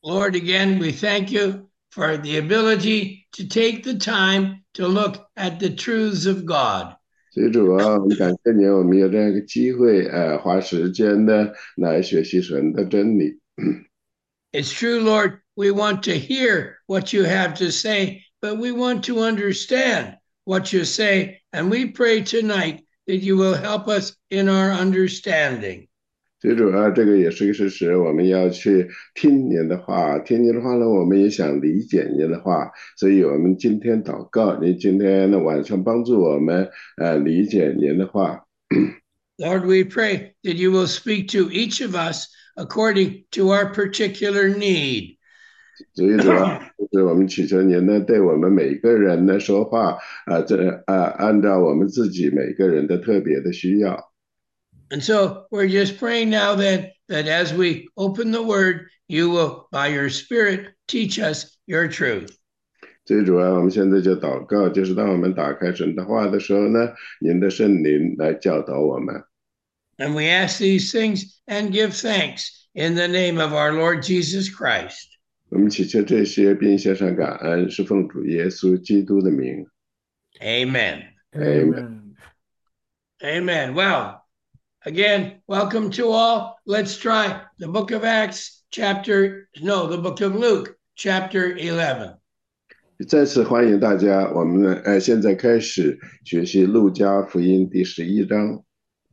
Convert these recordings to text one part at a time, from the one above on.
Lord, again, we thank you for the ability to take the time to look at the truths of God. 所以主啊，我们感谢你，我们有这样一个机会，花时间呢来学习神的真理。 It's true, Lord, we want to hear what you have to say, but we want to understand what you say. And we pray tonight that you will help us in our understanding. 所以主啊，这个也是一个事实，我们要去听您的话，听您的话呢，我们也想理解您的话，所以我们今天祷告，您今天的晚上帮助我们，理解您的话。 Lord, we pray that you will speak to each of us according to our particular need. 所以主啊，就是我们祈求您呢，对我们每一个人呢说话，按照我们自己每个人的特别的需要。 And so we're just praying now that as we open the word, you will, by your spirit, teach us your truth. 最主要，我们现在就祷告，就是当我们打开神的话的时候呢，您的圣灵来教导我们。 And we ask these things and give thanks in the name of our Lord Jesus Christ. 我们祈求这些，并献上感恩，是奉主耶稣基督的名。 Amen. Amen. Amen. Amen. Well, again, welcome to all. Let's try the book of the book of Luke, chapter 11. 再次欢迎大家，我们呢，现在开始学习路加福音第11章。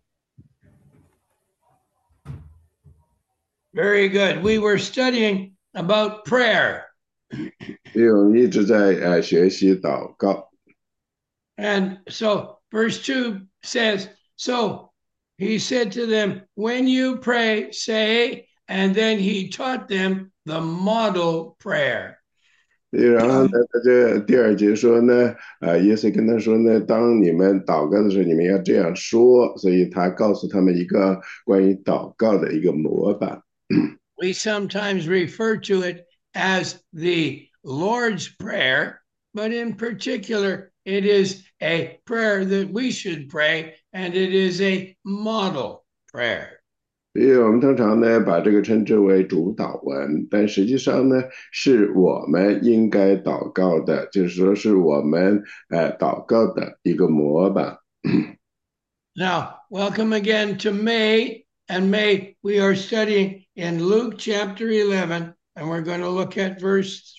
Very good. We were studying about prayer. 因为我们一直在学习祷告。 And so verse 2 says, So he said to them, When you pray, say, and then he taught them the model prayer. 然后呢，在这第二节说呢，耶稣跟他说呢，当你们祷告的时候，你们要这样说，所以他告诉他们一个关于祷告的一个模板。 We sometimes refer to it as the Lord's Prayer, but in particular, it is a prayer that we should pray, and it is a model prayer. 所以我们通常呢把这个称之为主祷文，但实际上呢是我们应该祷告的，就是说是我们祷告的一个模板。 Now, welcome again to May. And May, we are studying in Luke chapter 11, and we're going to look at verse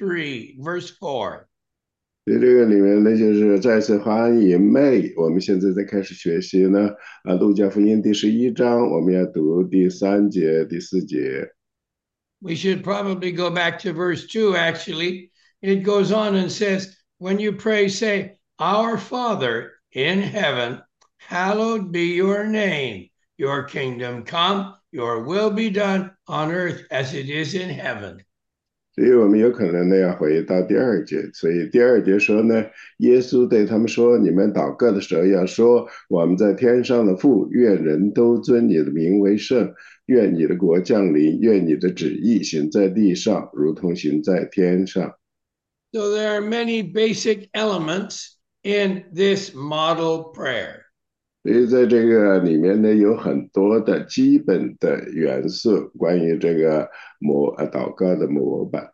4. 所以这个里面呢，就是再次欢迎妹。我们现在在开始学习呢，路加福音第11章，我们要读第3节、第4节。 We should probably go back to verse 2, actually. It goes on and says, When you pray, say, Our Father in heaven, hallowed be your name. Your kingdom come, your will be done on earth as it is in heaven. 所以我们有可能呢要回到第2节，所以第2节说呢，耶稣对他们说：“你们祷告的时候要说，我们在天上的父，愿人都尊你的名为圣，愿你的国降临，愿你的旨意行在地上，如同行在天上。” So there are many basic elements in this model prayer. 所以在这个里面呢，有很多的基本的元素，关于这个祷告的模板。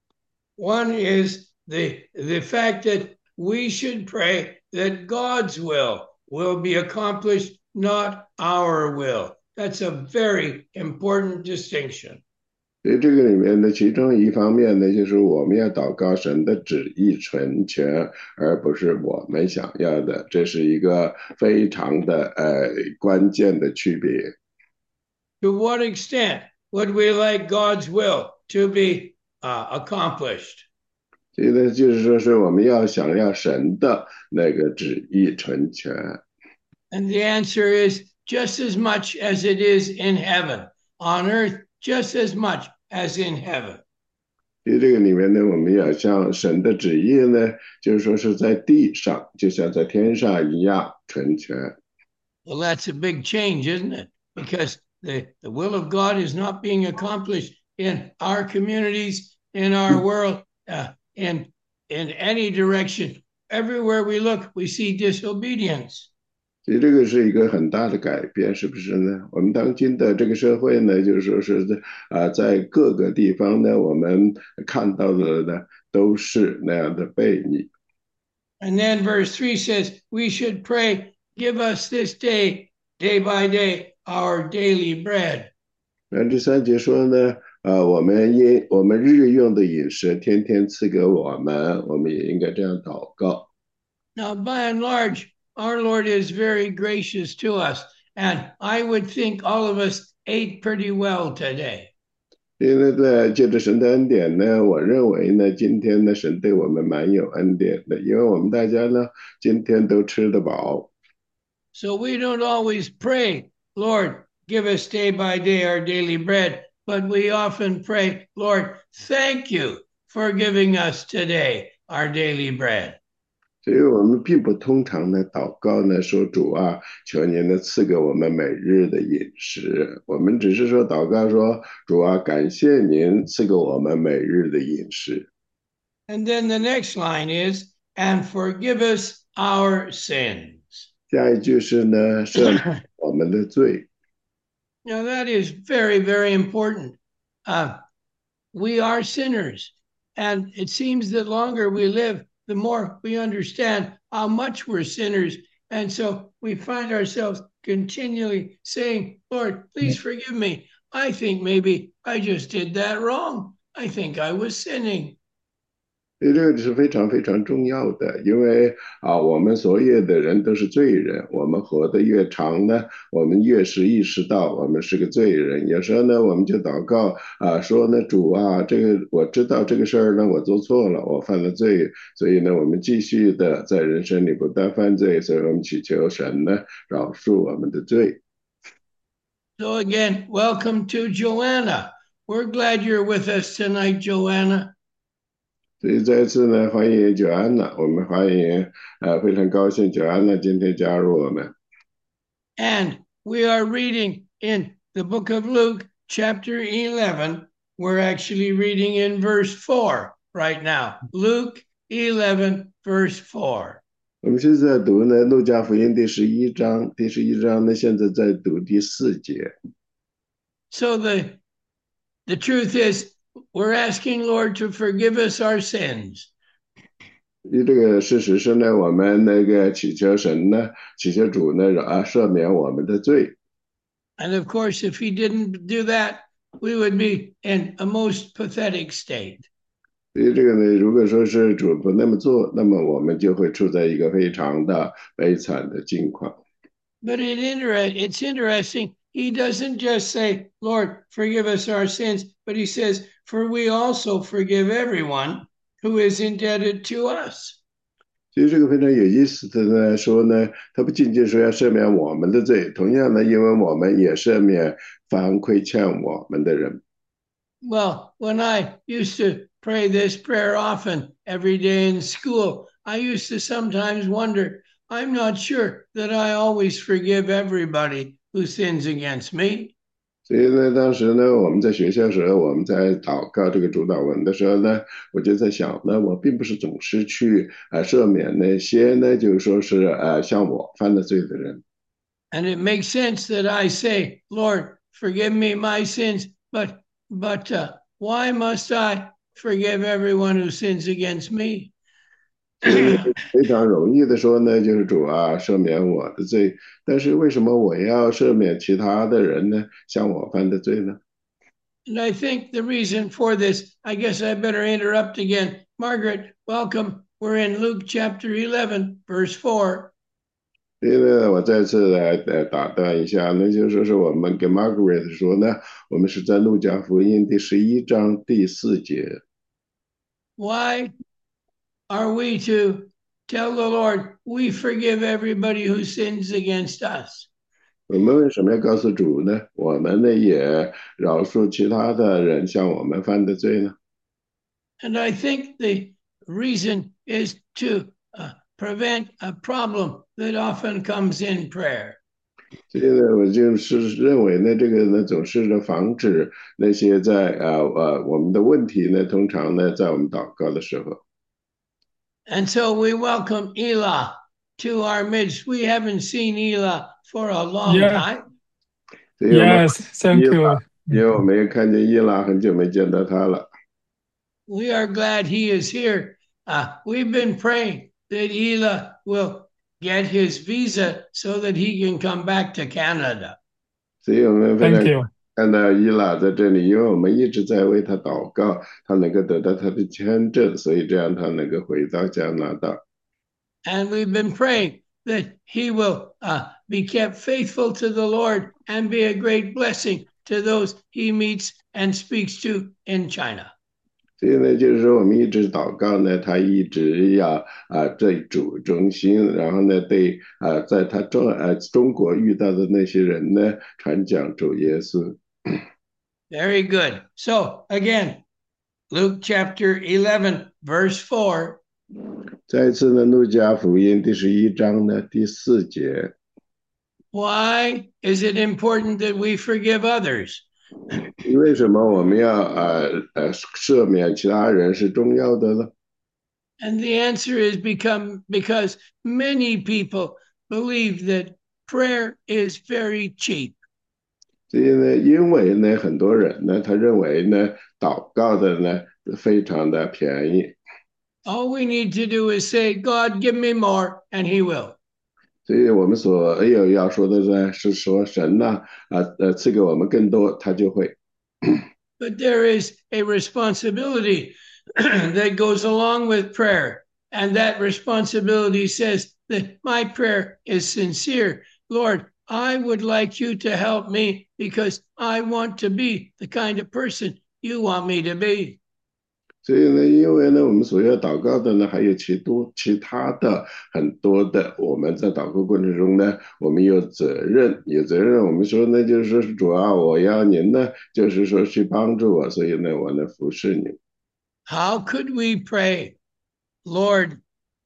One is the fact that we should pray that God's will be accomplished, not our will. That's a very important distinction. 所以这个里面的其中一方面呢，就是我们要祷告神的旨意成全，而不是我们想要的，这是一个非常的关键的区别。 To what extent would we like God's will to be accomplished? 所以呢，就是说是我们要想要神的那个旨意成全。 And the answer is just as much as it is in heaven, on earth just as much as in heaven. 所以这个里面呢，我们要像神的旨意呢，就是说是在地上，就像在天上一样成全。 Well, that's a big change, isn't it? Because the will of God is not being accomplished in our communities, in our world, in any direction. Everywhere we look, we see disobedience. 所以这个是一个很大的改变，是不是呢？我们当今的这个社会呢，就是说是在各个地方呢，我们看到的呢都是那样的悖逆。 And then verse 3 says, we should pray, give us this day, day by day, our daily bread. 那第三节说呢，我们日用的饮食天天赐给我们，我们也应该这样祷告。 Now, by and large, our Lord is very gracious to us. And I would think all of us ate pretty well today. 因为在借着神的恩典呢，我认为呢，今天呢，神对我们蛮有恩典的，因为我们大家呢，今天都吃得饱。 So we don't always pray, Lord, give us day by day our daily bread, but we often pray, Lord, thank you for giving us today our daily bread. 所以我们并不通常呢祷告呢说主啊，求您呢赐给我们每日的饮食。我们只是说祷告说主啊，感谢您赐给我们每日的饮食。 And then the next line is, and forgive us our sins. 下一句是呢，赦免我们的罪。 Now that is very, very important. We are sinners, and it seems the longer we live, the more we understand how much we're sinners. And so we find ourselves continually saying, Lord, please forgive me. I think maybe I just did that wrong. I think I was sinning. 所以这个是非常非常重要的，因为我们所有的人都是罪人，我们活得越长呢，我们越是意识到我们是个罪人。有时候呢，我们就祷告说呢，主啊，这个我知道这个事儿呢，我做错了，我犯了罪，所以呢，我们继续的在人生里不断犯罪，所以我们祈求神呢饶恕我们的罪。 So again, welcome to Joanna. We're glad you're with us tonight, Joanna. 所以这次呢，欢迎九安娜，我们欢迎非常高兴九安娜今天加入我们。 And we are reading in the book of Luke, chapter 11. We're actually reading in verse 4 right now. Luke 11, verse 4. 我们现在读呢《路加福音》第11章呢，现在在读第4节。 So the truth is, we're asking Lord to forgive us our sins. 这个事实是呢，我们那个祈求神呢，祈求主呢，赦免我们的罪。 And of course, if he didn't do that, we would be in a most pathetic state. 所以这个呢，如果说是主不那么做，那么我们就会处在一个非常的悲惨的境况。 But it's interesting. He doesn't just say, Lord, forgive us our sins, but he says, for we also forgive everyone who is indebted to us. 其实这个非常有意思的呢，说呢，他不仅仅说要赦免我们的罪，同样呢，因为我们也赦免凡亏欠我们的人。 Well, when I used to pray this prayer often every day in school, I used to sometimes wonder, I'm not sure that I always forgive everybody who sins against me. 所以呢，当时呢，我们在学校的时候，我们在祷告这个主祷文的时候呢，我就在想呢，我并不是总是去赦免那些呢，就是说是像我犯了罪的人。 And it makes sense that I say, Lord, forgive me my sins, but why must I forgive everyone who sins against me? 非常容易的说呢，就是主啊，赦免我的罪。但是为什么我要赦免其他的人呢？像我犯的罪呢？ And I think the reason for this, I guess I better interrupt again. Margaret, welcome. We're in Luke chapter 11, verse 4. 所以呢，我再次来打断一下，那就是说是我们跟 Margaret 说呢，我们是在路加福音第11章第4节。 Why are we to tell the Lord, we forgive everybody who sins against us? 我们为什么要告诉主呢？我们呢也饶恕其他的人向我们犯的罪呢？ And I think the reason is to prevent a problem that often comes in prayer. 所以呢，我就是认为呢，这个呢总是呢防止那些在我们的问题呢，通常呢在我们祷告的时候。 And so we welcome Elah. to our midst. We haven't seen Ela for a long Yeah. time. 所以我们 Yes. 伊 Thank 拉， you. 因为我们也看见伊拉，很久没见到他了。 We are glad he is here. We've been praying that Ela will get his visa so that he can come back to Canada. 所以我们非常 Thank you. 看到伊拉在这里，因为我们一直在为他祷告，他能够得到他的签证，所以这样他能够回到加拿大。 And we've been praying that he will be kept faithful to the Lord and be a great blessing to those he meets and speaks to in China. 所以呢，就是说我们一直祷告呢，他一直要在主中心，然后呢，对在他中国遇到的那些人呢，传讲主耶稣。 Very good. So again, Luke chapter 11, verse 4. 再次呢，路加福音第11章呢第4节。 Why is it important that we forgive others? 为什么我们要赦免其他人是重要的呢？ And the answer is because many people believe that prayer is very cheap. 所以呢，因为呢，很多人呢，他认为呢，祷告的呢非常的便宜。 All we need to do is say, God, give me more, and he will. 所以我们所有要说的呢，是说神呐，赐给我们更多，他就会。 But there is a responsibility that goes along with prayer. And that responsibility says that my prayer is sincere. Lord, I would like you to help me because I want to be the kind of person you want me to be. 所以呢，因为呢，我们所要祷告的呢，还有其他的很多的，我们在祷告过程中呢，我们有责任，我们说呢，就是说主啊，我要您呢，就是说去帮助我，所以呢，我能服侍你。 How could we pray, Lord,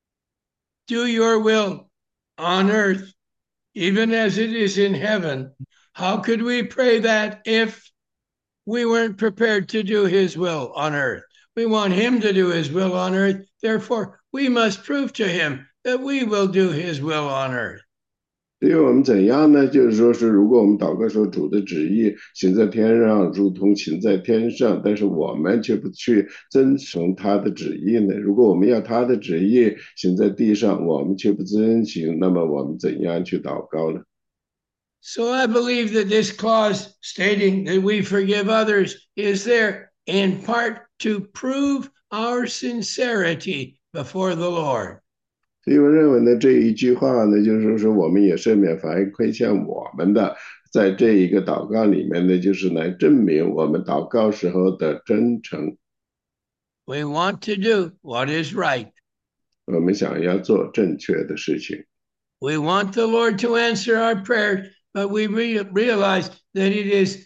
do your will on earth, even as it is in heaven? How could we pray that if we weren't prepared to do his will on earth? We want him to do his will on earth. Therefore, we must prove to him that we will do his will on earth. 因为我们怎样呢？就是说是，如果我们祷告说主的旨意行在天上，如同行在天上，但是我们却不去遵从他的旨意呢？如果我们要他的旨意行在地上，我们却不遵行，那么我们怎样去祷告呢？ So I believe that this clause stating that we forgive others is there in part to prove our sincerity before the Lord. 所以我认为呢，这一句话呢，就是说我们也赦免凡亏欠我们的，在这一个祷告里面呢，就是来证明我们祷告时候的真诚。 We want to do what is right. 我们想要做正确的事情。 We want the Lord to answer our prayers, but we realize that it is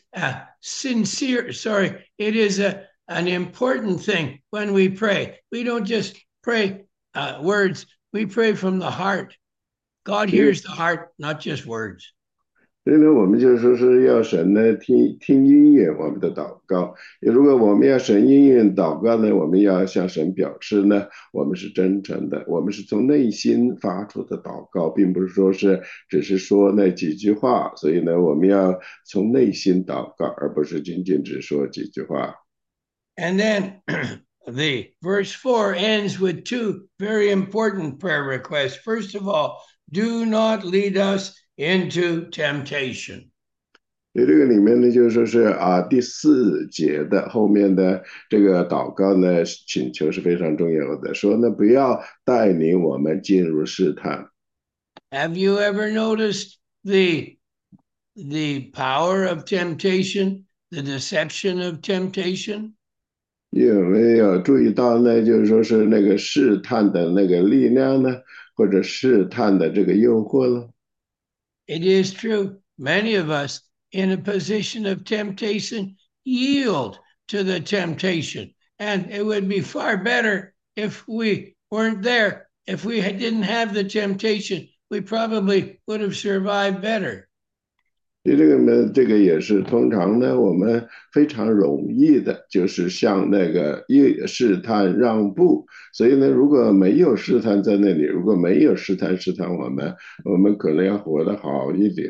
it is an important thing when we pray. We don't just pray words, we pray from the heart. God hears the heart, not just words. 所以呢，我们就说是要神呢听音乐我们的祷告。如果我们要神音乐祷告呢，我们要向神表示呢，我们是真诚的，我们是从内心发出的祷告，并不是说是只是说那几句话。所以呢，我们要从内心祷告，而不是仅仅只说几句话。 And then the verse 4 ends with two very important prayer requests. First of all, do not lead us into temptation. 所以这个里面呢，就是说是第4节的后面的这个祷告呢，请求是非常重要的，说呢不要带领我们进入试探。 Have you ever noticed the power of temptation, the deception of temptation? 有没有注意到呢？就是说是那个试探的那个力量呢，或者试探的这个诱惑呢？ It is true. Many of us in a position of temptation yield to the temptation. And it would be far better if we weren't there. If we didn't have the temptation, we probably would have survived better. 这个也是通常呢，我们非常容易的，就是向那个试探让步。所以呢，如果没有试探在那里，如果没有试探我们，我们可能要活得好一点。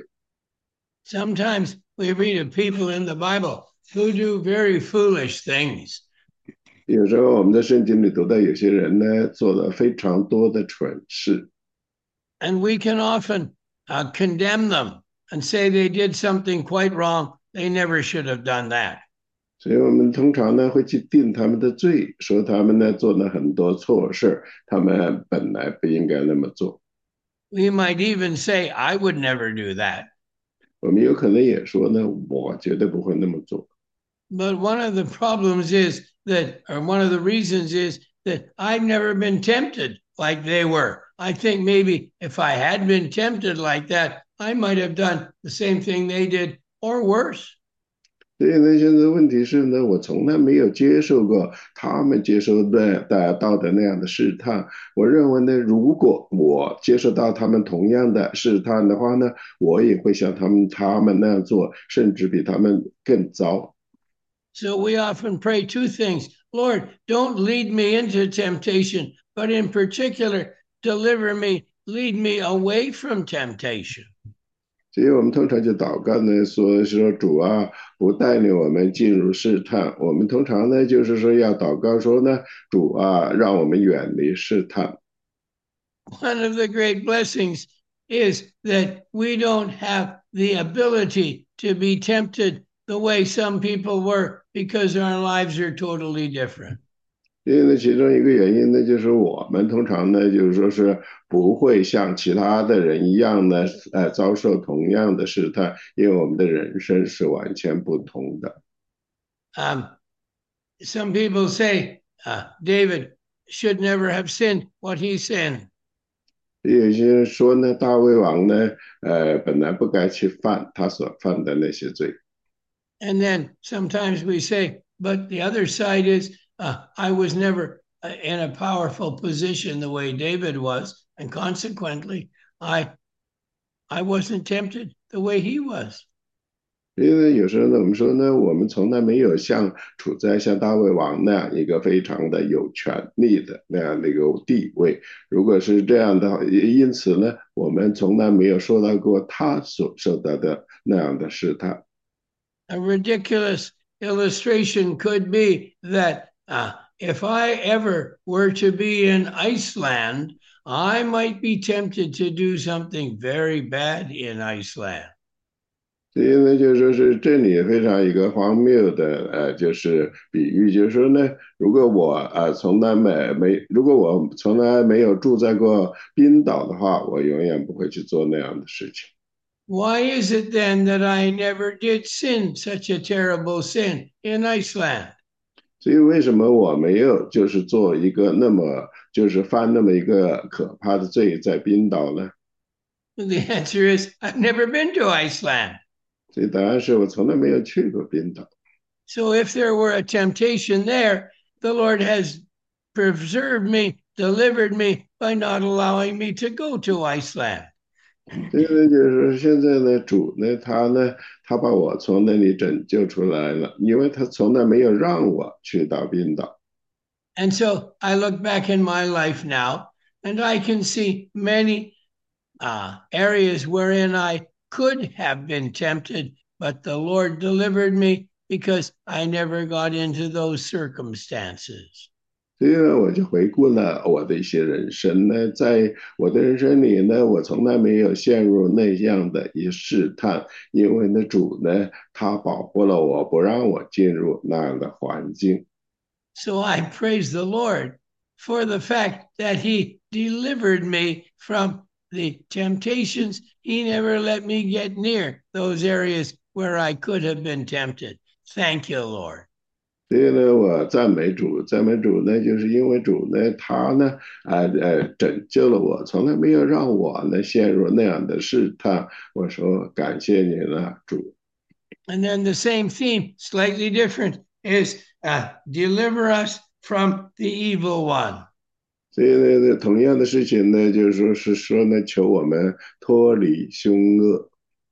Sometimes we read of people in the Bible who do very foolish things. 有时候我们在圣经里读到有些人呢，做了非常多的蠢事。 And we can often condemn them and say they did something quite wrong. They never should have done that. 所以我们通常呢会去定他们的罪，说他们呢做了很多错事，他们本来不应该那么做。 We might even say, I would never do that. 我们有可能也说呢，我绝对不会那么做。 But one of the problems is that, or one of the reasons is that I've never been tempted like they were. I think maybe if I had been tempted like that, I might have done the same thing they did or worse. 所以呢，现在问题是呢，我从来没有接受过他们接受到的那样的试探。我认为呢，如果我接受到他们同样的试探的话呢，我也会像他们那样做，甚至比他们更糟。 So we often pray two things. Lord, don't lead me into temptation, but in particular, deliver me, lead me away from temptation. 所以我们通常就祷告呢，说主啊，不带领我们进入试探。我们通常呢，就是说要祷告说呢，主啊，让我们远离试探。 One of the great blessings is that we don't have the ability to be tempted the way some people were because our lives are totally different. 因为呢，其中一个原因呢，就是我们通常呢，就是说是不会像其他的人一样呢，遭受同样的试探，因为我们的人生是完全不同的。 Um, some people say David should never have sinned what he sinned. 有些人说呢，大卫王呢，本来不该去犯他所犯的那些罪。 And then sometimes we say, but the other side is, I was never in a powerful position the way David was, and consequently, I wasn't tempted the way he was. 因为有时候呢，我们说呢，我们从来没有处在像大卫王那样一个非常的有权利的那样的一个地位。如果是这样的话，因此呢，我们从来没有受到过他所受到的那样的试探。 A ridiculous illustration could be that if I ever were to be in Iceland, I might be tempted to do something very bad in Iceland. 所以呢，就说是这里非常一个荒谬的就是比喻，就是说呢，如果我如果我从来没有住在过冰岛的话，我永远不会去做那样的事情。 Why is it then that I never did sin such a terrible sin in Iceland? 所以为什么我没有就是做一个就是犯那么一个可怕的罪在冰岛呢？ The answer is I've never been to Iceland. 所以答案是我从来没有去过冰岛。 So if there were a temptation there, the Lord has preserved me, delivered me by not allowing me to go to Iceland. 所以呢，就是现在呢，主呢，他把我从那里拯救出来了，因为他从来没有让我去到冰岛。 And so I look back in my life now, and I can see many areas wherein I could have been tempted, but the Lord delivered me because I never got into those circumstances. 所以呢，我就回顾了我的一些人生呢，在我的人生里呢，我从来没有陷入那样的一试探，因为呢，主呢，他保护了我，不让我进入那样的环境。 So I praise the Lord for the fact that He delivered me from the temptations. He never let me get near those areas where I could have been tempted. Thank you, Lord. 所以呢，我赞美主，赞美主呢，就是因为主呢，他呢，拯救了我，从来没有让我呢陷入那样的试探。我说感谢你了，主。 And then the same theme, slightly different, is deliver us from the evil one. 所以呢，同样的事情呢，就是说呢，求我们脱离凶恶。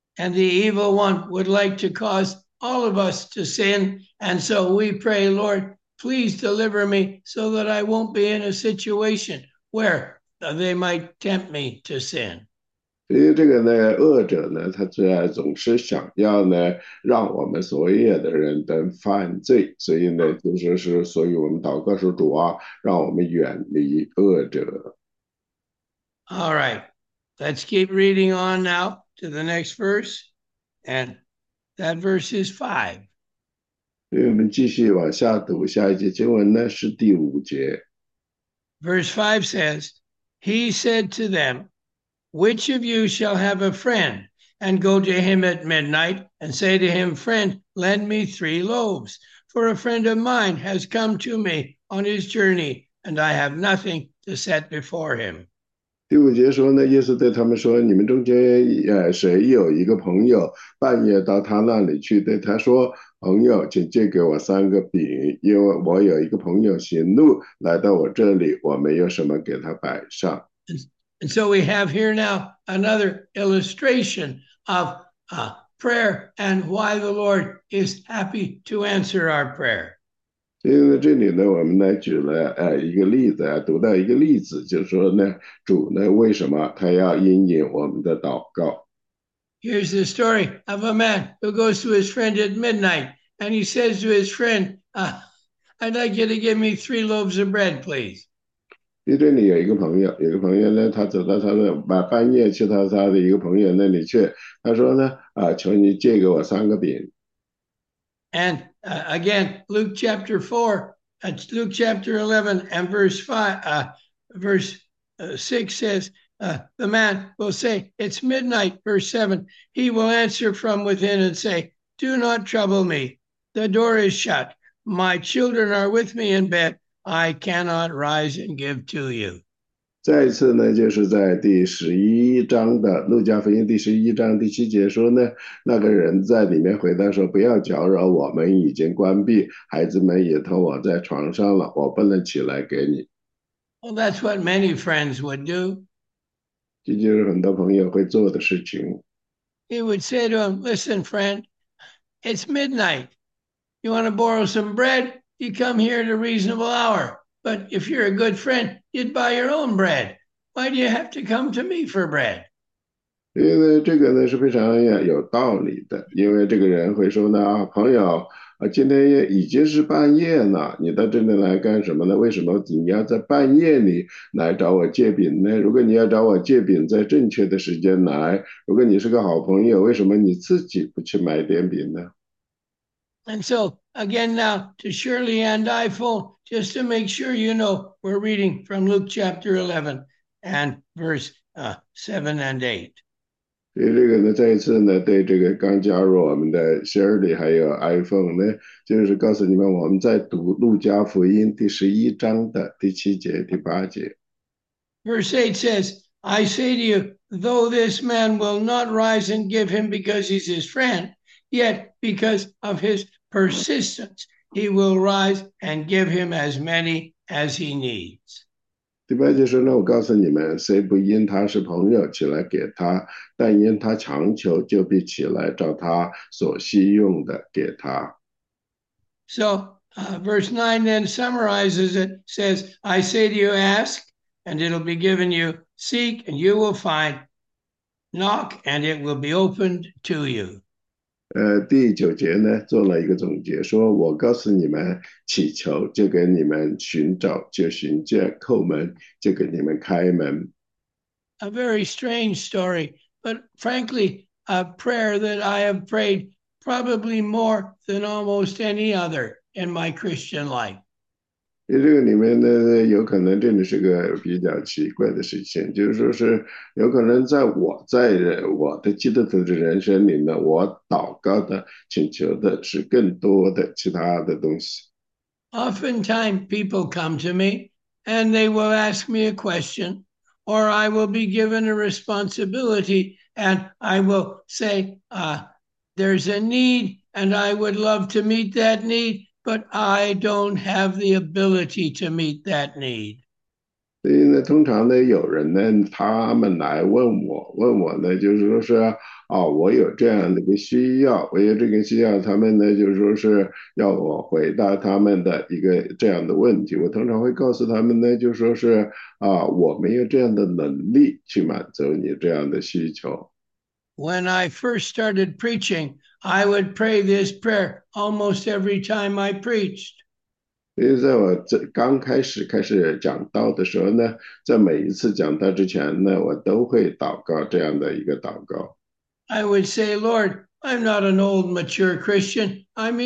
and the evil one would like to cause all of us to sin. And so we pray, Lord, please deliver me so that I won't be in a situation where they might tempt me to sin. 因为这个呢，恶者呢，他总是想要呢，让我们所有的人都犯罪，所以呢，所以我们祷告说主啊，让我们远离恶者。 All right, let's keep reading on now to the next verse, and that verse is 5. 所以我们继续往下读，下一节经文呢是第5节。 Verse 5 says, He said to them, Which of you shall have a friend and go to him at midnight and say to him, Friend, lend me 3 loaves, for a friend of mine has come to me on his journey, and I have nothing to set before him. 第5节说呢，耶稣对他们说：“你们中间谁有一个朋友，半夜到他那里去，对他说：朋友，请借给我3个饼，因为我有一个朋友行路来到我这里，我没有什么给他摆上。” And so we have here now another illustration of prayer and why the Lord is happy to answer our prayer. 所以呢，这里呢，我们呢举了一个例子读到一个例子，就是说呢，主呢为什么他要应允我们的祷告？ Here's the story of a man who goes to his friend at midnight, and he says to his friend, "I'd like you to give me 3 loaves of bread, please." 这里有一个朋友呢，他走到他的半夜去到他的一个朋友那里去，他说呢，求你借给我3个饼。 And again, Luke chapter 4, Luke chapter 11 and verse 6 says, the man will say, It's midnight, verse 7. He will answer from within and say, Do not trouble me. The door is shut. My children are with me in bed. I cannot rise and give to you. 再一次呢，就是在第11章的路加福音第11章第7节说呢，那个人在里面回答说：“不要搅扰我们，已经关闭，孩子们也同我在床上了，我不能起来给你。” Well, that's what many friends would do. 这就是很多朋友会做的事情。 He would say to him, Listen, friend, it's midnight. You want to borrow some bread? You come here at a reasonable hour. But if you're a good friend, you'd buy your own bread. Why do you have to come to me for bread? 因为呢，这个呢是非常有道理的，因为这个人会说呢，朋友今天已经是半夜了，你到这里来干什么呢？为什么你要在半夜里来找我借饼呢？如果你要找我借饼，在正确的时间来，如果你是个好朋友，为什么你自己不去买点饼呢？ And so, again, now to Shirley and iPhone, just to make sure you know, we're reading from Luke chapter 11 and verse 7 and 8. 所以这个呢，再一次呢，对这个刚加入我们的 Shirley 还有 iPhone 呢，就是告诉你们，我们在读路加福音第11章的第7节、第8节。 Verse 8 says, I say to you, though this man will not rise and give him because he's his friend, yet because of his persistence, he will rise and give him as many as he needs. 第8节说呢，我告诉你们，谁不因他是朋友起来给他，但因他强求，就必起来照他所需用的给他。 So verse 9 then summarizes it, says, I say to you, ask, and it'll be given you. Seek, and you will find. Knock, and it will be opened to you. 第9节呢，做了一个总结，说我告诉你们，祈求就给你们，寻找就寻见，叩门就给你们开门。 A very strange story, but frankly, a prayer that I have prayed probably more than almost any other in my Christian life. 这个里面呢，有可能真的是个比较奇怪的事情，就是说是有可能在我的基督徒的人生里呢，我祷告的、请求的是更多的其他的东西。 Oftentimes, people come to me and they will ask me a question, or I will be given a responsibility, and I will say, there's a need, and I would love to meet that need, but I don't have the ability to meet that need. 所以呢，通常呢，有人呢，他们来问我问我呢，就是说是我有这样的一个需要，我有这个需要，他们呢就是说是要我回答他们的一个这样的问题，我通常会告诉他们呢，就说是我没有这样的能力去满足你这样的需求。 When I first started preaching, I would pray this prayer almost every time I preached. 所以在我刚开始讲道的时候呢，在每一次讲道之前呢，我都会祷告这样的一个祷告。 I would say, Lord, I'm not an old, mature Christian.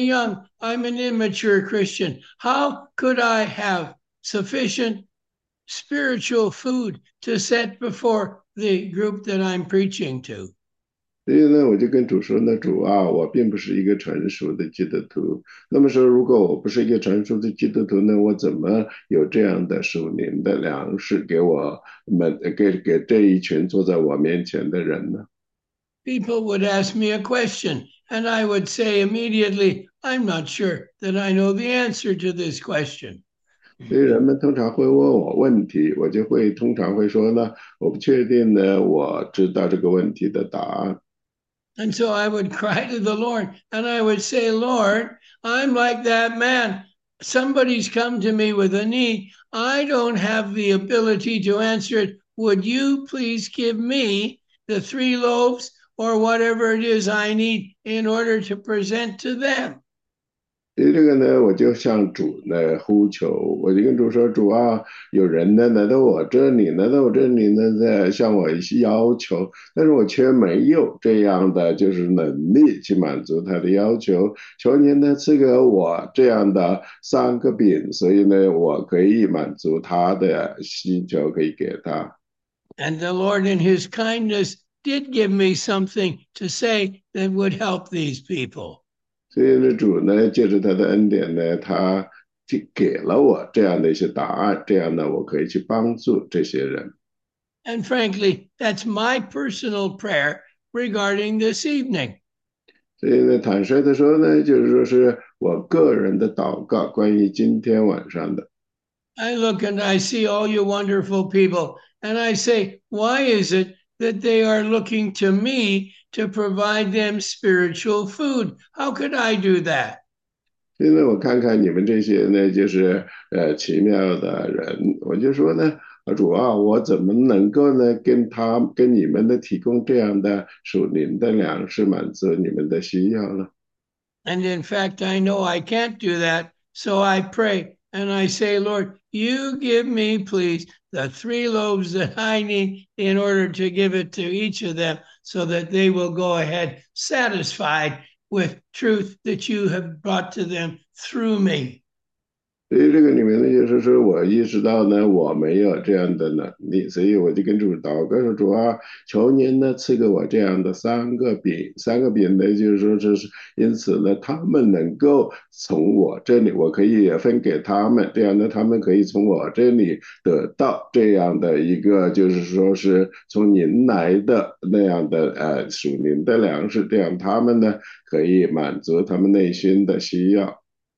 I'm an immature Christian. How could I have sufficient spiritual food to set before the group that I'm preaching to? 所以呢，我就跟主说呢，主啊，我并不是一个成熟的基督徒。那么说，如果我不是一个成熟的基督徒呢，我怎么有这样的属灵的粮食给我们，给这一群坐在我面前的人呢？ People would ask me a question, and I would say immediately, I'm not sure that I know the answer to this question. 所以人们通常会问我问题，我就会通常会说呢，我不确定呢，我知道这个问题的答案。 And so I would cry to the Lord and I would say, Lord, I'm like that man. Somebody's come to me with a need. I don't have the ability to answer it. Would you please give me the 3 loaves or whatever it is I need in order to present to them? 所以这个呢，我就向主呢呼求，我就跟主说：“主啊，有人呢来到我这里，来到我这里呢，在向我一些要求，但是我却没有这样的就是能力去满足他的要求。求您呢赐给我这样的3个饼，所以呢，我可以满足他的需求，可以给他。” And the Lord, in his kindness, did give me something to say that would help these people. 所以呢，主呢借着他的恩典呢，他给了我这样的一些答案，这样呢，我可以去帮助这些人。 And frankly, that's my personal prayer regarding this evening. 所以呢，坦率的说呢，就是说是我个人的祷告，关于今天晚上的。 I look and I see all you wonderful people, and I say, why is it that they are looking to me to provide them spiritual food? How could I do that? 现在我看看你们这些呢，就是奇妙的人，我就说呢，主啊，我怎么能够呢跟你们的提供这样的属灵的粮食，满足你们的需要呢？ And in fact, I know I can't do that. So I pray and I say, Lord, you give me, please, the 3 loaves that I need in order to give it to each of them so that they will go ahead satisfied with truth that you have brought to them through me. 所以这个里面呢，就是说我意识到呢，我没有这样的能力，所以我就跟主祷告说：“主啊，求您呢赐给我这样的3个饼，三个饼呢，就是说这是因此呢，他们能够从我这里，我可以也分给他们，这样呢，他们可以从我这里得到这样的一个，就是说是从您来的那样的属灵的粮食，这样他们呢可以满足他们内心的需要。”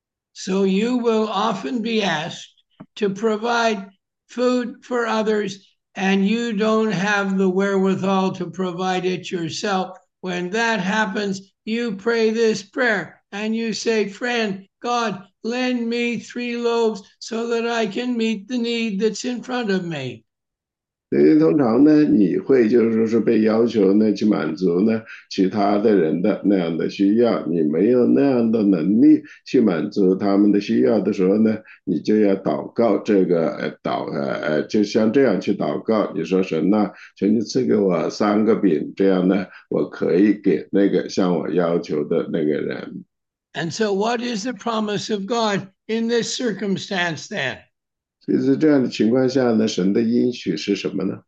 So you will often be asked to provide food for others, and you don't have the wherewithal to provide it yourself. When that happens, you pray this prayer and you say, Friend, God, lend me 3 loaves so that I can meet the need that's in front of me. 所以通常呢，你会就是说是被要求呢去满足呢其他的人的那样的需要，你没有那样的能力去满足他们的需要的时候呢，你就要祷告这个就像这样去祷告，你说神呐，求你赐给我3个饼，这样呢，我可以给那个向我要求的那个人。 And so, what is the promise of God in this circumstance then? 所以在这样的情况下呢，神的应许是什么呢？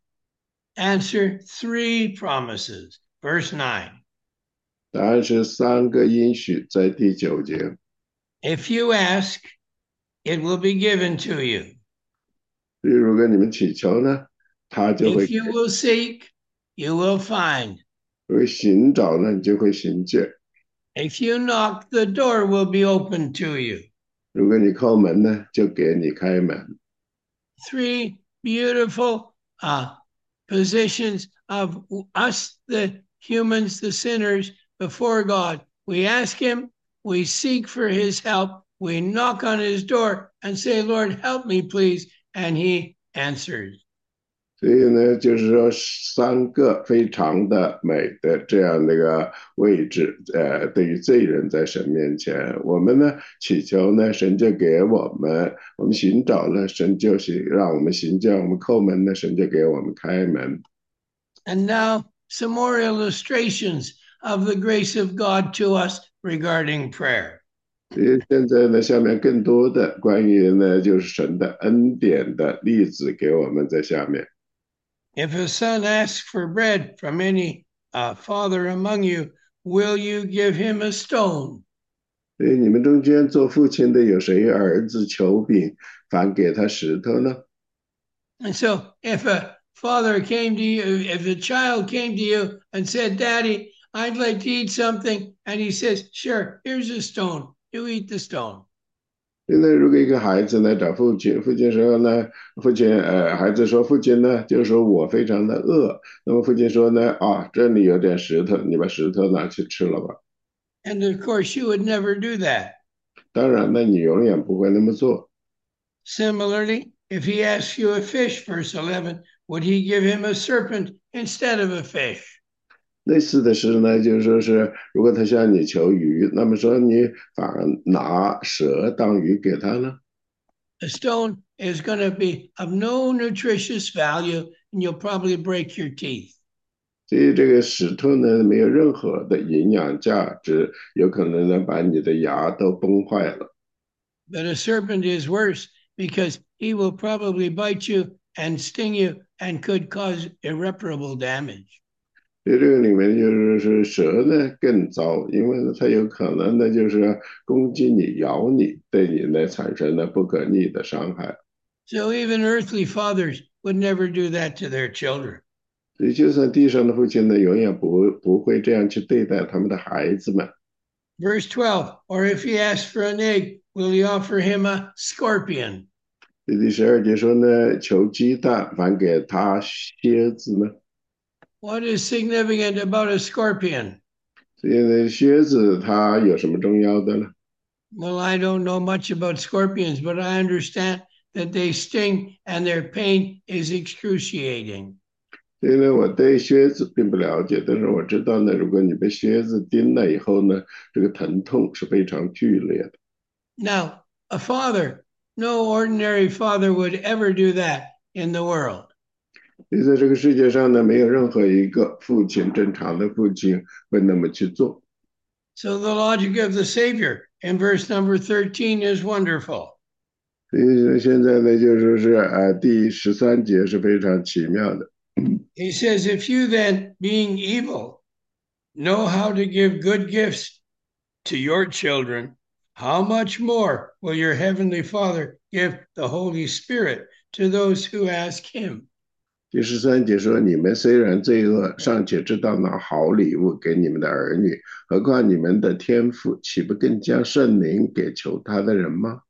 Answer 3 promises. Verse 9. 答案是3个应许，在第9节。 If you ask, it will be given to you. 所以如果你们祈求呢，他就会 If you will seek, you will find. 会寻找呢，你就会寻见。 If you knock, the door will be open to you. 如果你叩门呢，就给你开门。 3 beautiful positions of us, the humans, the sinners, before God. We ask him, we seek for his help, we knock on his door and say, Lord, help me, please. And he answers. 所以呢，就是说三个非常的美的这样的一个位置，对于罪人在神面前，我们呢祈求呢，神就给我们；我们寻找呢，神就是让我们寻见；我们叩门呢，神就给我们开门。 And now some more illustrations of the grace of God to us regarding prayer. 现在呢，下面更多的关于呢，就是神的恩典的例子给我们在下面。 If a son asks for bread from any father among you, will you give him a stone? 所以你们中间做父亲的有谁儿子求饼，反给他石头呢？ And so if a father came to you, if a child came to you and said, Daddy, I'd like to eat something, and he says, Sure, here's a stone. You eat the stone. 现在如果一个孩子呢找父亲，父亲说呢，孩子说父亲呢，就说我非常的饿，那么父亲说呢，啊，这里有点石头，你把石头拿去吃了吧。 And of course, you would never do that. 当然呢，你永远不会那么做。 Similarly, if he asks you a fish, verse 11, would he give him a serpent instead of a fish? 类似的是呢，就是说是，如果他向你求鱼，那么说你反而拿蛇当鱼给他呢？ A stone is going to be of no nutritious value, and you'll probably break your teeth. 所以这个石头呢，没有任何的营养价值，有可能呢把你的牙都崩坏了。 But a serpent is worse because he will probably bite you and sting you and could cause irreparable damage. 所以这个里面就是蛇呢更糟，因为呢它有可能呢就是攻击你、咬你，对你呢产生了不可逆的伤害。 So even earthly fathers would never do that to their children. 所以就算地上的父亲呢，永远不会这样去对待他们的孩子们。 Verse 12, or if he asks for an egg, will you offer him a scorpion? 第12节说呢，求鸡蛋，反给他蝎子呢？ What is significant about a scorpion? 所以呢，蝎子它有什么重要的呢？ Well, I don't know much about scorpions, but I understand that they sting and their pain is excruciating. 所以呢，我对靴子并不了解，但是我知道呢，如果你被靴子叮了以后呢，这个疼痛是非常剧烈的。 Now, a father, no ordinary father would ever do that in the world. 所以在这个世界上呢，没有任何一个父亲，正常的父亲会那么去做。 So the logic of the Savior in verse number 13 is wonderful. 所以现在呢，就说是第13节是非常奇妙的。 He says, If you then, being evil, know how to give good gifts to your children, how much more will your heavenly Father give the Holy Spirit to those who ask him? 第13节说：“你们虽然罪恶，尚且知道拿好礼物给你们的儿女，何况你们的天父岂不更将圣灵给求他的人吗？”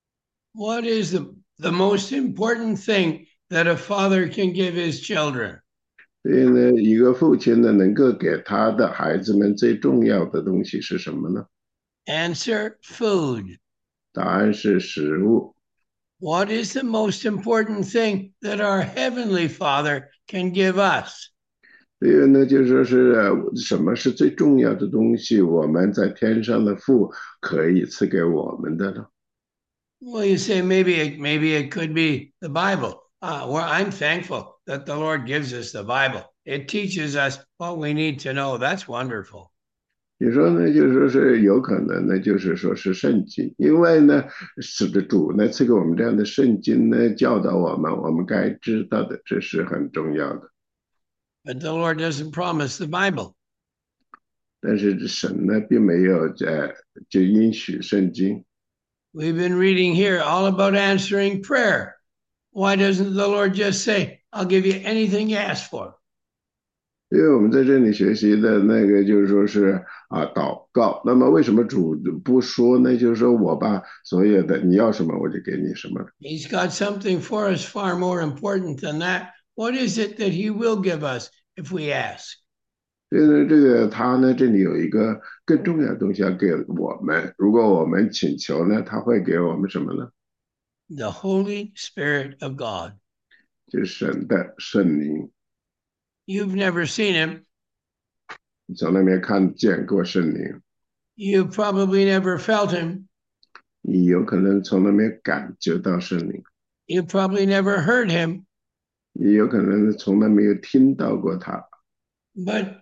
What is the most important thing that a father can give his children? 所以呢，一个父亲呢，能够给他的孩子们最重要的东西是什么呢？ Answer, food. 答案是食物。 What is the most important thing that our Heavenly Father can give us? 所以呢，就说是什么是最重要的东西，我们在天上的父可以赐给我们的呢？ Well, you say maybe it could be the Bible. Well, I'm thankful that the Lord gives us the Bible. It teaches us what we need to know. That's wonderful. 你说呢？就是说是有可能呢，就是说是圣经，因为呢，使得主呢赐给我们这样的圣经呢，教导我们我们该知道的，这是很重要的。 But the Lord doesn't promise the Bible. 但是神呢，并没有就应许圣经。 We've been reading here all about answering prayer. Why doesn't the Lord just say, I'll give you anything you ask for? 因为我们在这里学习的那个就是说是祷告，那么为什么主不说呢？就是说我把所有的你要什么我就给你什么。 He's got something for us far more important than that. what is it that he will give us if we ask? 所以呢，这个他呢，这里有一个更重要的东西要给我们。如果我们请求呢，他会给我们什么呢？ The Holy Spirit of God. 就是神的圣灵。 You've never seen him. 你从来没看见过圣灵， You probably never felt him. 你有可能从来没感觉到圣灵， You probably never heard him. 你有可能从来没有听到过他。 But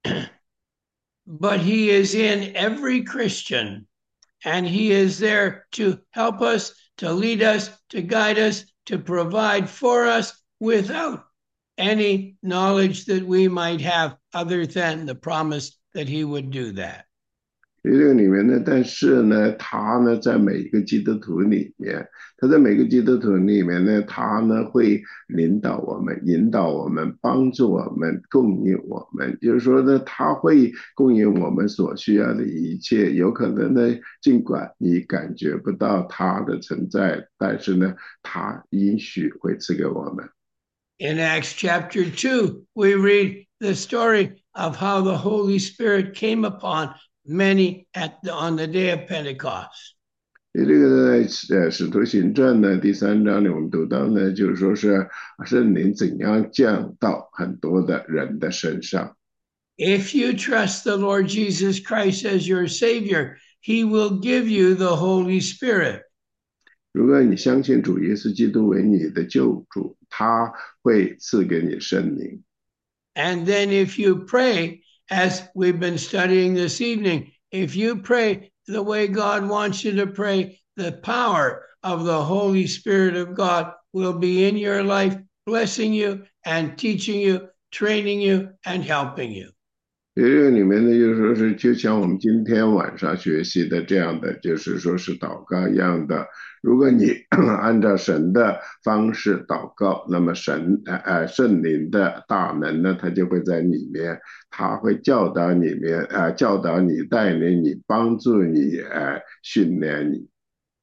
but he is in every Christian, and he is there to help us, to lead us, to guide us, to provide for us without any knowledge that we might have other than the promise that he would do that. 这个里面呢，但是呢，他呢，在每一个基督徒里面，他在每个基督徒里面呢，他呢会领导我们、引导我们、帮助我们、供应我们。就是说呢，他会供应我们所需要的一切。有可能呢，尽管你感觉不到他的存在，但是呢，他应许会赐给我们。 In Acts chapter 2, we read the story of how the Holy Spirit came upon many on the day of Pentecost. 这个在使徒行传呢第3章里，我们读到呢，就是说是圣灵怎样降到很多的人的身上。 If you trust the Lord Jesus Christ as your Savior, He will give you the Holy Spirit. 如果你相信主耶稣基督为你的救主，他会赐给你圣灵。 And then if you pray, as we've been studying this evening, if you pray the way God wants you to pray, the power of the Holy Spirit of God will be in your life, blessing you and teaching you, training you, and helping you. 这个里面呢，就是说是就像我们今天晚上学习的这样的，就是说是祷告一样的。如果你按照神的方式祷告，那么圣灵的大能呢，他就会在里面，他会教导你们，教导你、带领你、帮助你，训练你。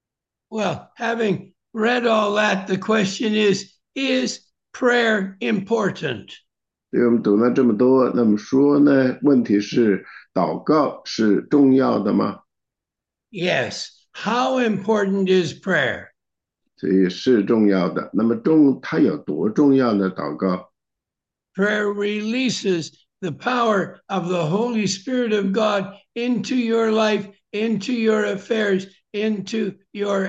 Well, having read all that, the question is prayer important? 所以我们读了这么多，那么说呢，问题是祷告是重要的吗？ Yes. How important is prayer? 所以是重要的。那么它有多重要呢？祷告 Prayer releases the power of the Holy Spirit of God into your life, into your affairs, into your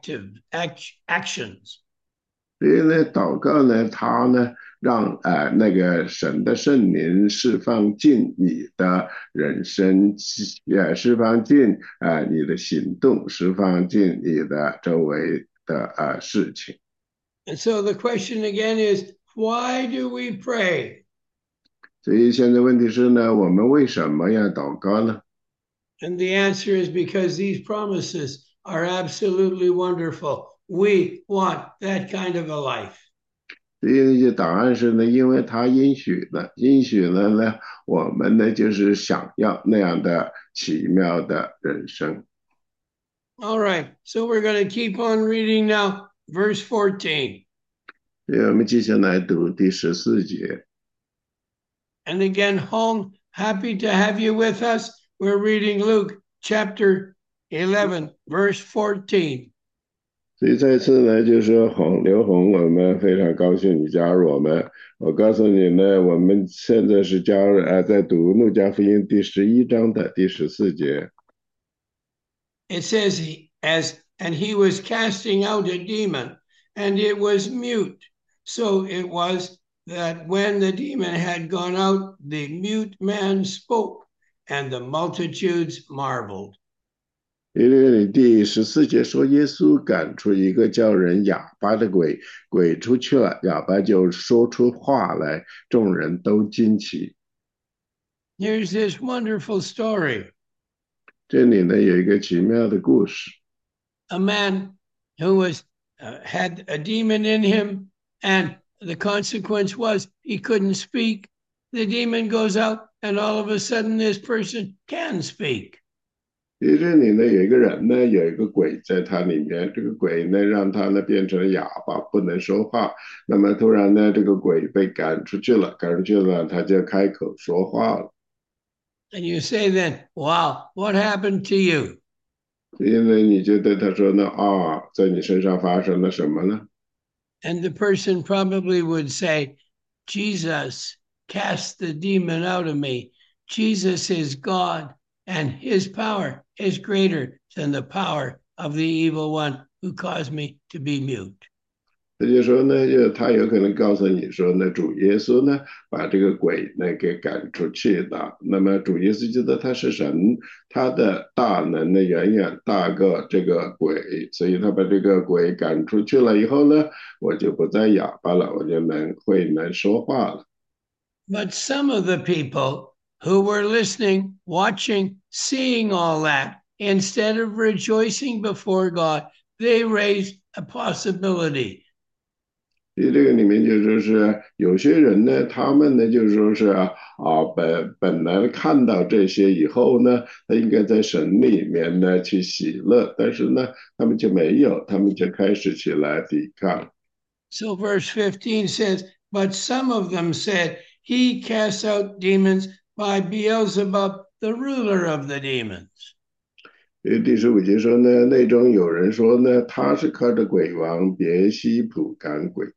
actions. 所以呢，祷告呢，它呢，让那个神的圣灵释放进你的人生，释放进你的行动，释放进你的周围的事情。 And so the question again is, why do we pray? 所以现在问题是呢，我们为什么要祷告呢？ And the answer is because these promises are absolutely wonderful. We want that kind of a life. 所以答案是呢，因为他应许了呢，我们呢就是想要那样的奇妙的人生。 All right, so we're going to keep on reading now, verse 14. 所以我们接下来读第14节。 And again, Hong, happy to have you with us. We're reading Luke chapter 11, verse 14. 所以再次呢，就是说刘红，我们非常高兴你加入我们。我告诉你呢，我们现在是在读路加福音第11章的第14节。 It says, and he was casting out a demon, and it was mute. So it was that when the demon had gone out, the mute man spoke, and the multitudes marveled. 因为第14节说，耶稣赶出一个叫人哑巴的鬼，鬼出去了，哑巴就说出话来，众人都惊奇。 Here's this wonderful story. 这里呢有一个奇妙的故事。 A man who had a demon in him, and the consequence was he couldn't speak. The demon goes out, and all of a sudden, this person can speak. 所以这里呢，有一个人呢，有一个鬼在他里面，这个鬼呢，让他呢变成了哑巴，不能说话。那么突然呢，这个鬼被赶出去了，赶出去了，他就开口说话了。 And you say then, wow, what happened to you? 因为你就对他说呢，啊，在你身上发生了什么呢？ And the person probably would say, Jesus cast the demon out of me. Jesus is God, and his power is greater than the power of the evil one who caused me to be mute. 他就说呢，他有可能告诉你说呢，主耶稣呢把这个鬼呢给赶出去了。那么主耶稣觉得他是神，他的大能呢远远大过这个鬼，所以他把这个鬼赶出去了以后呢，我就不再哑巴了，我就能说话了。 But some of the people who were listening, watching, seeing all that, instead of rejoicing before God, they raised a possibility. 所以这个里面就说是有些人呢，他们呢就说是本来看到这些以后呢，他应该在神里面呢去喜乐，但是呢，他们就没有，他们就开始起来抵抗。 So verse 15 says, but some of them said, he casts out demons by Beelzebub, the ruler of the demons. 第15节说呢，内中有人说呢，他是靠着鬼王别西卜赶鬼。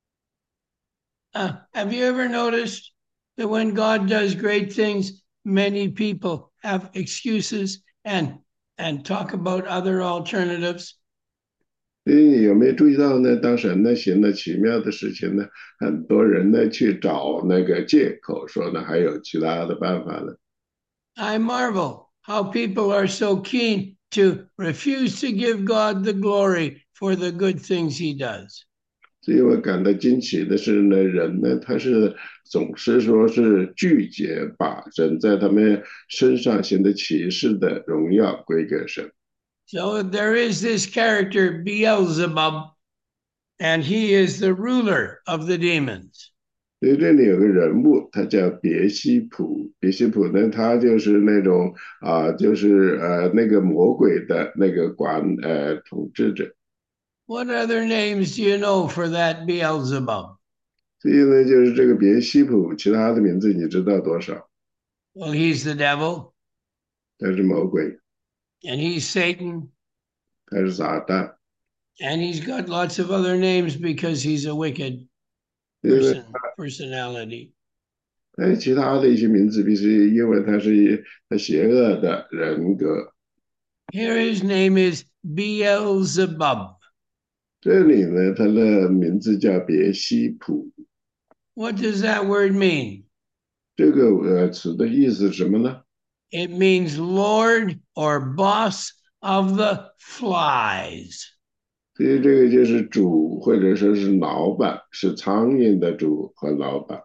Have you ever noticed that when God does great things, many people have excuses and talk about other alternatives? 所以你有没有注意到呢？当神呢行了奇妙的事情呢，很多人呢去找那个借口说呢，还有其他的办法呢。 I marvel how people are so keen to refuse to give God the glory for the good things he does. 所以我感到惊奇的是呢，人呢他是总是说是拒绝把神在他们身上行的奇事的荣耀归给神。 So there is this character, Beelzebub, and he is the ruler of the demons. 所以这里有个人物，他叫别西卜。别西卜呢，他就是那种就是那个魔鬼的那个统治者。 What other names do you know for that Beelzebub? 所以呢，就是这个别西卜，其他的名字你知道多少？ Well, he's the devil, 他是魔鬼， and he's Satan, 他是撒旦。 and he's got lots of other names because he's a wicked 因为 personality. 还有其他的一些名字，必须因为他邪恶的人格。 Here his name is Beelzebub. 这里呢，他的名字叫别西卜。 What does that word mean? 这个词的意思是什么呢？ It means Lord or boss of the flies. 所以这个就是主或者说是老板，是苍蝇的主和老板。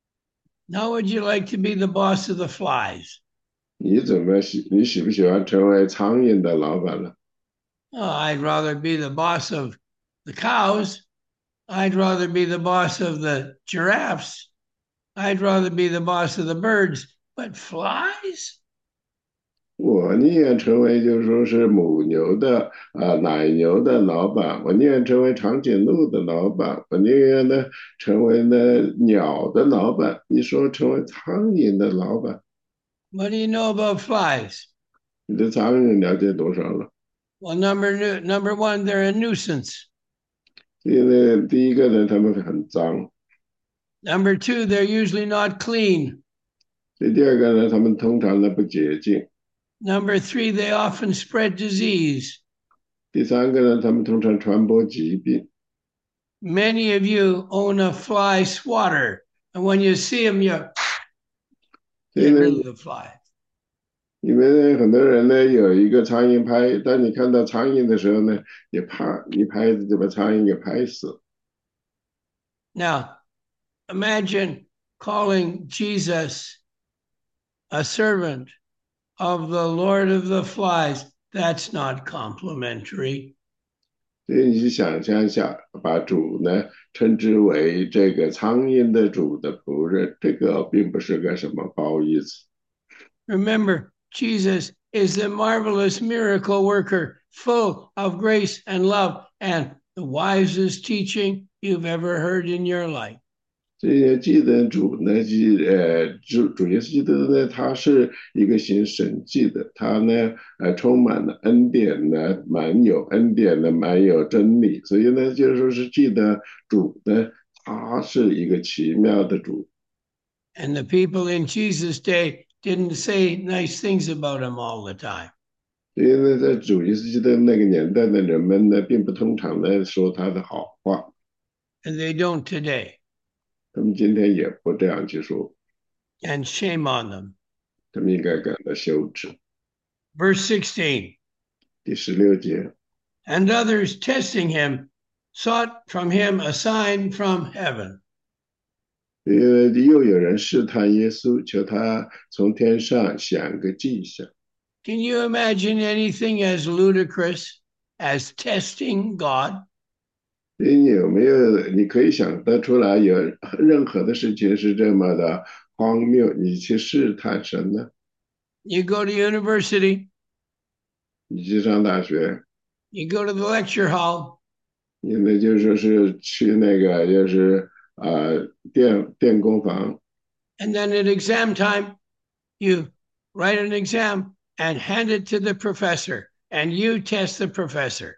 How would you like to be the boss of the flies? 你喜不喜欢成为苍蝇的老板呢？ Oh, I'd rather be the boss of the cows. I'd rather be the boss of the giraffes. I'd rather be the boss of the birds. But flies? 我宁愿成为就是说是母牛的奶牛的老板，我宁愿成为长颈鹿的老板，我宁愿呢成为呢鸟的老板。你说成为苍蝇的老板， What do you know about flies? 你对苍蝇了解多少了？ Well, number one, they're a nuisance. 因为第一个呢，他们很脏； Number two, they're usually not clean. 第二个呢，他们通常呢不洁净； Number three, they often spread disease. 第三个呢，他们通常传播疾病。 Many of you own a fly swatter, and when you see them, you 所以 get 呢， rid of the fly. 因为很多人呢有一个苍蝇拍，当你看到苍蝇的时候呢，也怕一拍子就把苍蝇给拍死。 Now, imagine calling Jesus a servant of the Lord of the Flies. That's not complimentary. 所以你去想象一下，把主呢称之为这个苍蝇的主的仆人，这个并不是个什么褒义词。 Remember, Jesus is the marvelous miracle worker, full of grace and love, and the wisest teaching you've ever heard in your life. 所以记得主呢，主耶稣基督呢，他是一个行神迹的，他呢，充满了恩典呢，满有恩典的，满有真理，所以呢，就是说是记得主呢，他是一个奇妙的主。 And the people in Jesus' day didn't say nice things about him all the time. 所以呢，在主耶稣基督那个年代的人们呢，并不通常的说他的好话。 And they don't today. 他们今天也不这样去说。 And shame on them. 他们应该感到羞耻。 Verse 16. 第16节。 And others testing him sought from him a sign from heaven. 又有人试探耶稣，求他从天上显个迹象。 Can you imagine anything as ludicrous as testing God? 你可以想得出来，有任何的事情是这么的荒谬，你去试探神呢？ You go to university. 你去上大学。 You go to the lecture hall. 你那就说是去那个就是电工房。 And then at exam time, you write an exam and hand it to the professor, and you test the professor.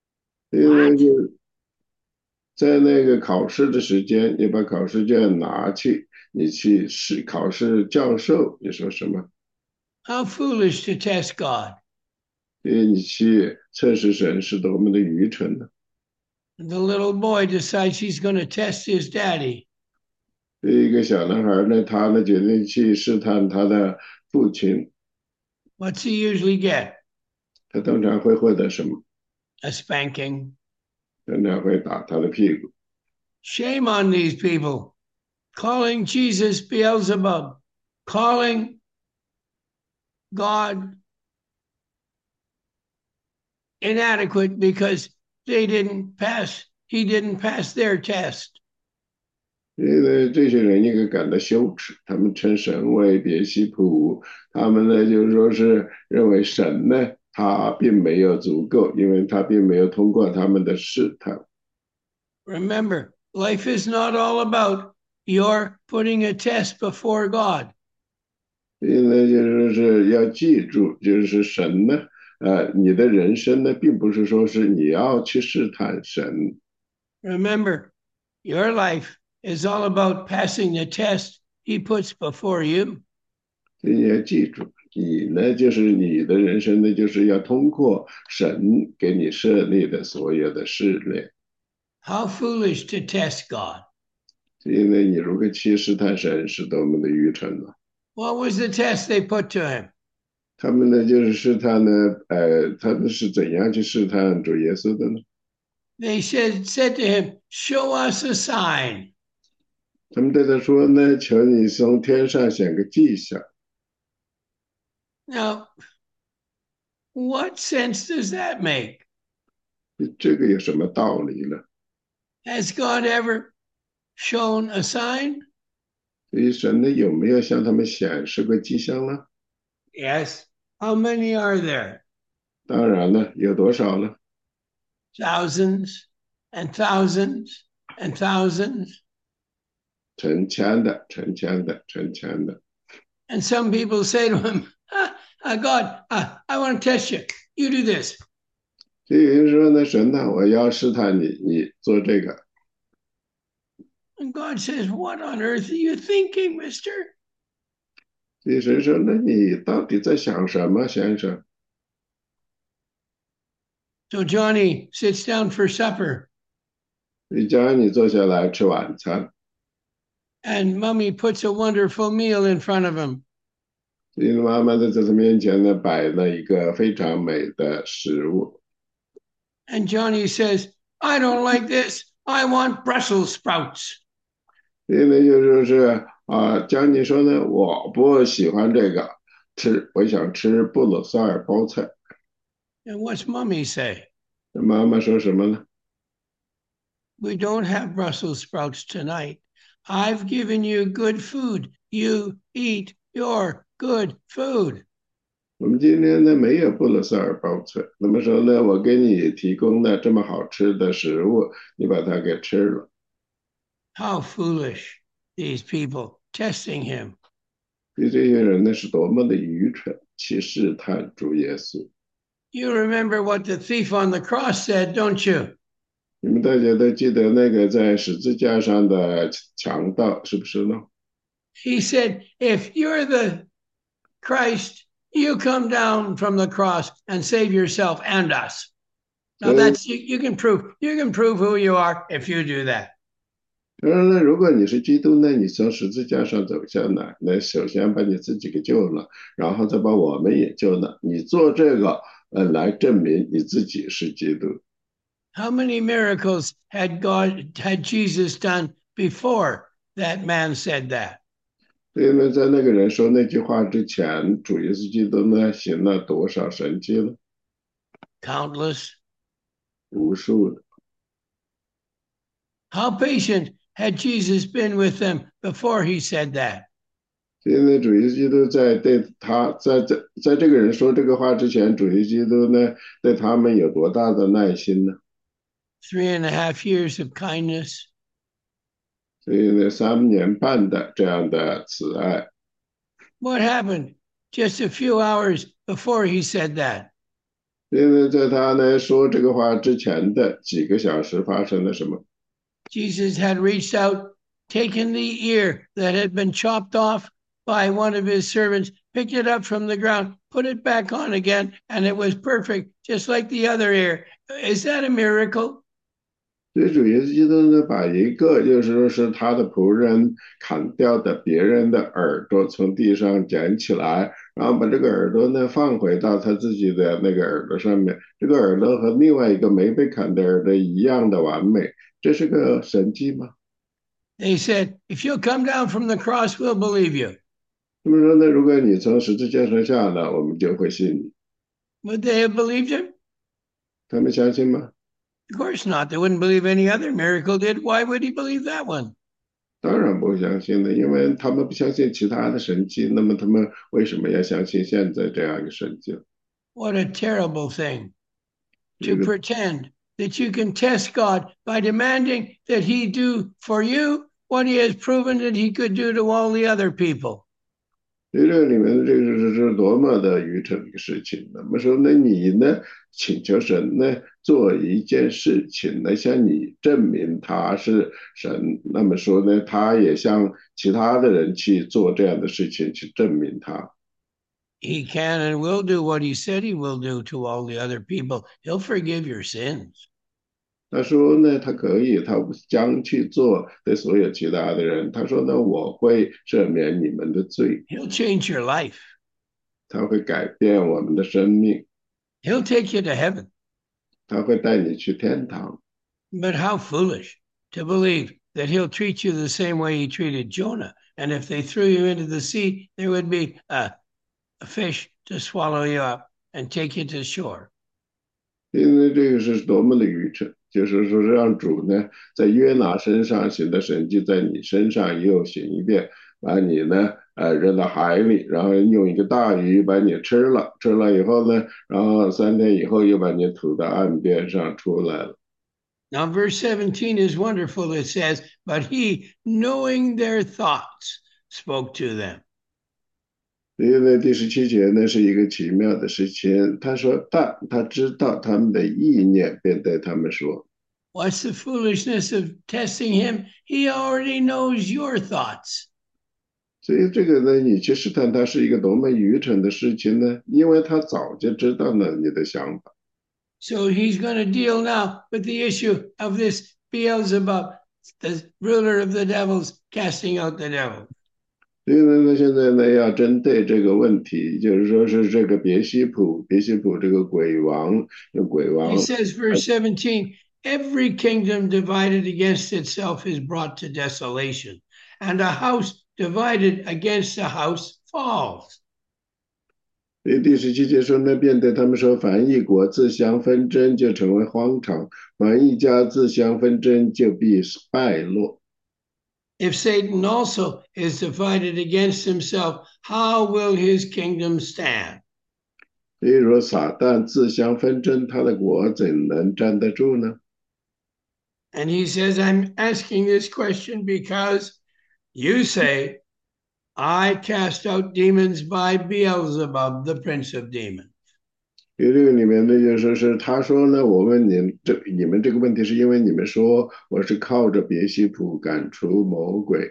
在那个考试的时间，你把考试卷拿去，你去考试教授，你说什么？ How foolish to test God. 你去测试神是多么的愚蠢呢？ The little boy decides he's going to test his daddy. 一个小男孩呢，他呢决定去试探他的父亲。 What's he usually get? 他通常会获得什么？ A spanking. 通常会打他的屁股。 Shame on these people, calling Jesus Beelzebub, calling God inadequate because he didn't pass their test. 因为这些人应该感到羞耻，他们称神为别西卜，他们呢就是说是认为神呢他并没有足够，因为他并没有通过他们的试探。 Remember, life is not all about your putting a test before God. 所以呢，就是说是要记住，就是神呢，你的人生呢，并不是说是你要去试探神。 Remember, your life is all about passing the test he puts before you. 所以要记住，你呢，就是你的人生呢，就是要通过神给你设立的所有的试炼。 How foolish to test God. 所以呢，你如果去试探神，是多么的愚蠢呢？ What was the test they put to him? 他们呢，就是试探呢，他们是怎样去试探主耶稣的呢？ They said to him, show us a sign. 他们对他说呢，求你从天上显个迹象。 Now, what sense does that make? 这个有什么道理呢？ Has God ever shown a sign? 所以神呢，有没有向他们显示过迹象呢？ Yes. How many are there? 当然了，有多少呢？ Thousands and thousands and thousands. 成千的，成千的，成千的。 And some people say to him, God, I want to test you. You do this. 所以有人说呢，神呢，我要试探你，你做这个。 And God says, what on earth are you thinking, mister? 所以神说，那你到底在想什么，先生？ So Johnny sits down for supper. 你叫你坐下来吃晚餐， And mommy puts a wonderful meal in front of him. 所以妈妈在他面前呢，摆了一个非常美的食物。 And Johnny says, I don't like this. I want Brussels sprouts. 所以呢，就说是江你说呢，我不喜欢这个，我想吃布鲁塞尔包菜。 And what's mommy say? 那妈妈说什么呢？ We don't have Brussels sprouts tonight. I've given you good food. You eat your good food. 我们今天呢没有布鲁塞尔包村，那么说呢，我给你提供了这么好吃的食物，你把它给吃了。 How foolish, these people testing him. 对这些人呢是多么的愚蠢，去试探主耶稣。 You remember what the thief on the cross said, don't you? 你们大家都记得那个在十字架上的强盗是不是呢？ He said, if you're the Christ, you come down from the cross and save yourself and us. Now 所以 that's you can prove who you are if you do that. 当然了，如果你是基督呢，你从十字架上走下来，那首先把你自己给救了，然后再把我们也救了。你做这个，来证明你自己是基督。 How many miracles had Jesus done before that man said that? 所以呢，在那个人说那句话之前，主耶稣基督呢行了多少神迹了？ Countless. 无数的。 How patient had Jesus been with them before he said that? 所以呢，主耶稣基督在对他在这个人说这个话之前，主耶稣基督呢对他们有多大的耐心呢？ 3.5 years of kindness. 所以呢，3年半的这样的慈爱。 What happened just a few hours before he said that? 所以呢，在他呢说这个话之前的几个小时发生了什么？ Jesus had reached out, taken the ear that had been chopped off by one of his servants, picked it up from the ground, put it back on again, and it was perfect, just like the other ear. Is that a miracle? 所以主耶稣基督呢，把一个就是说是他的仆人砍掉的别人的耳朵从地上捡起来，然后把这个耳朵呢放回到他自己的那个耳朵上面，这个耳朵和另外一个没被砍的耳朵一样的完美，这是个神迹吗？ They said, if you'll come down from the cross, we'll believe you. 那么说呢，如果你从十字架上下来，我们就会信你。 Would they have believed him? 他们相信吗？ Of course not. They wouldn't believe any other miracle did. Why would he believe that one? 当然不相信的，因为他们不相信其他的神迹，那么他们为什么要相信现在这样一个神迹？ What a terrible thing 这 to 个 pretend that you can test God by demanding that he do for you what he has proven that he could do to all the other people. 这里面的这个是多么的愚蠢的一个事情。那么说，那你呢，请求神呢做一件事情来向你证明他是神。那么说呢，他也向其他的人去做这样的事情，去证明他。 He can and will do what he said he will do to all the other people. He'll forgive your sins. 他说呢，他可以，他将去做对所有其他的人。他说呢，我会赦免你们的罪， He'll change your life. 他会改变我们的生命， He'll take you to heaven. 他会带你去天堂。 But how foolish to believe that he'll treat you the same way he treated Jonah. And if they threw you into the sea, there would be a fish to swallow you up and take you to shore. 因为这个是多么的愚蠢，就是说让主呢在约拿身上行的神迹，在你身上又行一遍，把你呢扔到海里，然后用一个大鱼把你吃了，吃了以后呢，然后3天以后又把你吐到岸边上出来了。 Now, verse 17 is wonderful. It says, but he, knowing their thoughts, spoke to them. 因为第17节呢是一个奇妙的事情，他说，但他知道他们的意念，便对他们说。 What's the foolishness of testing him? He already knows your thoughts. 所以这个呢，你去试探他是一个多么愚蠢的事情呢？因为他早就知道了你的想法。 So he's going to deal now with the issue of this Beelzebub, the ruler of the devils, casting out the devil. 所以呢，他现在呢要针对这个问题，就是说是这个别西卜这个鬼王，鬼 He 王， says, verse 17, every kingdom divided against itself is brought to desolation, and a house divided against a house falls. 所以第17节说呢，便对他们说，凡一国自相纷争，就成为荒场；凡一家自相纷争，就必败落。 If Satan also is divided against himself, how will his kingdom stand? 所以说，撒旦自相纷争，他的国怎能站得住呢？ And he says, I'm asking this question because you say, I cast out demons by Beelzebub, the prince of demons. 因为这个里面呢，就说是他说呢，我问你们这个问题，是因为你们说我是靠着别西卜赶出魔鬼。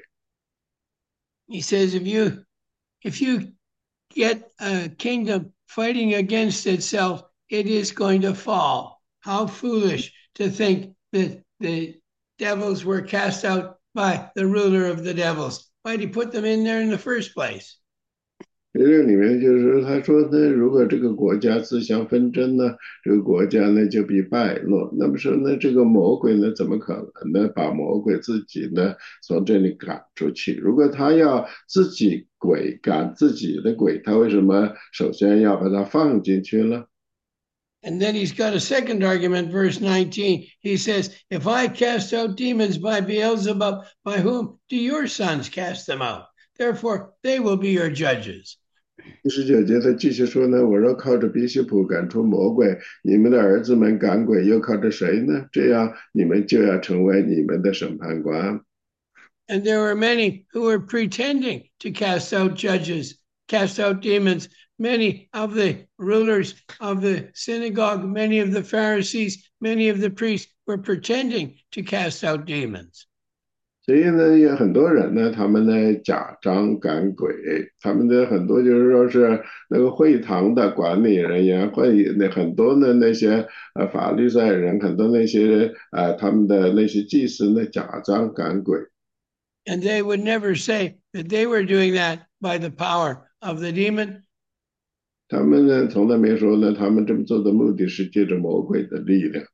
He says, if you get a kingdom fighting against itself, it is going to fall. How foolish to think that the devils were cast out by the ruler of the devils. Why'd he put them in there in the first place? 这个里面就是说，他说呢，如果这个国家自相纷争呢，这个国家呢就必败落。那么说呢，这个魔鬼呢，怎么可能呢把魔鬼自己呢从这里赶出去？如果他要自己赶自己的鬼，他为什么首先要把它放进去呢？ And then he's got a second argument, verse 19. He says, if I cast out demons by Beelzebub, by whom do your sons cast them out? Therefore, they will be your judges. 第19节他继续说呢，我若靠着比西卜赶出魔鬼，你们的儿子们赶鬼又靠着谁呢？这样你们就要成为你们的审判官。 And there were many who were pretending to cast out judges, cast out demons. Many of the rulers of the synagogue, many of the Pharisees, many of the priests were pretending to cast out demons. 所以呢，有很多人呢，他们呢假装赶鬼，他们的很多就是说是那个会堂的管理人员，很多的那些法律赛人，很多那些他们的那些祭司呢假装赶鬼。 And they would never say that they were doing that by the power of the demon. 他们呢从来没说呢，他们这么做的目的是借着魔鬼的力量。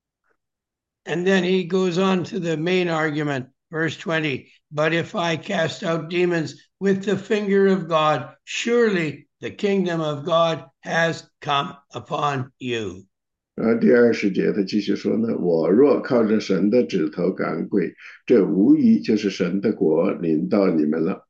And then he goes on to the main argument, verse 20. But if I cast out demons with the finger of God, surely the kingdom of God has come upon you. 第20节他继续说呢，我若靠着神的指头赶鬼，这无疑就是神的国临到你们了。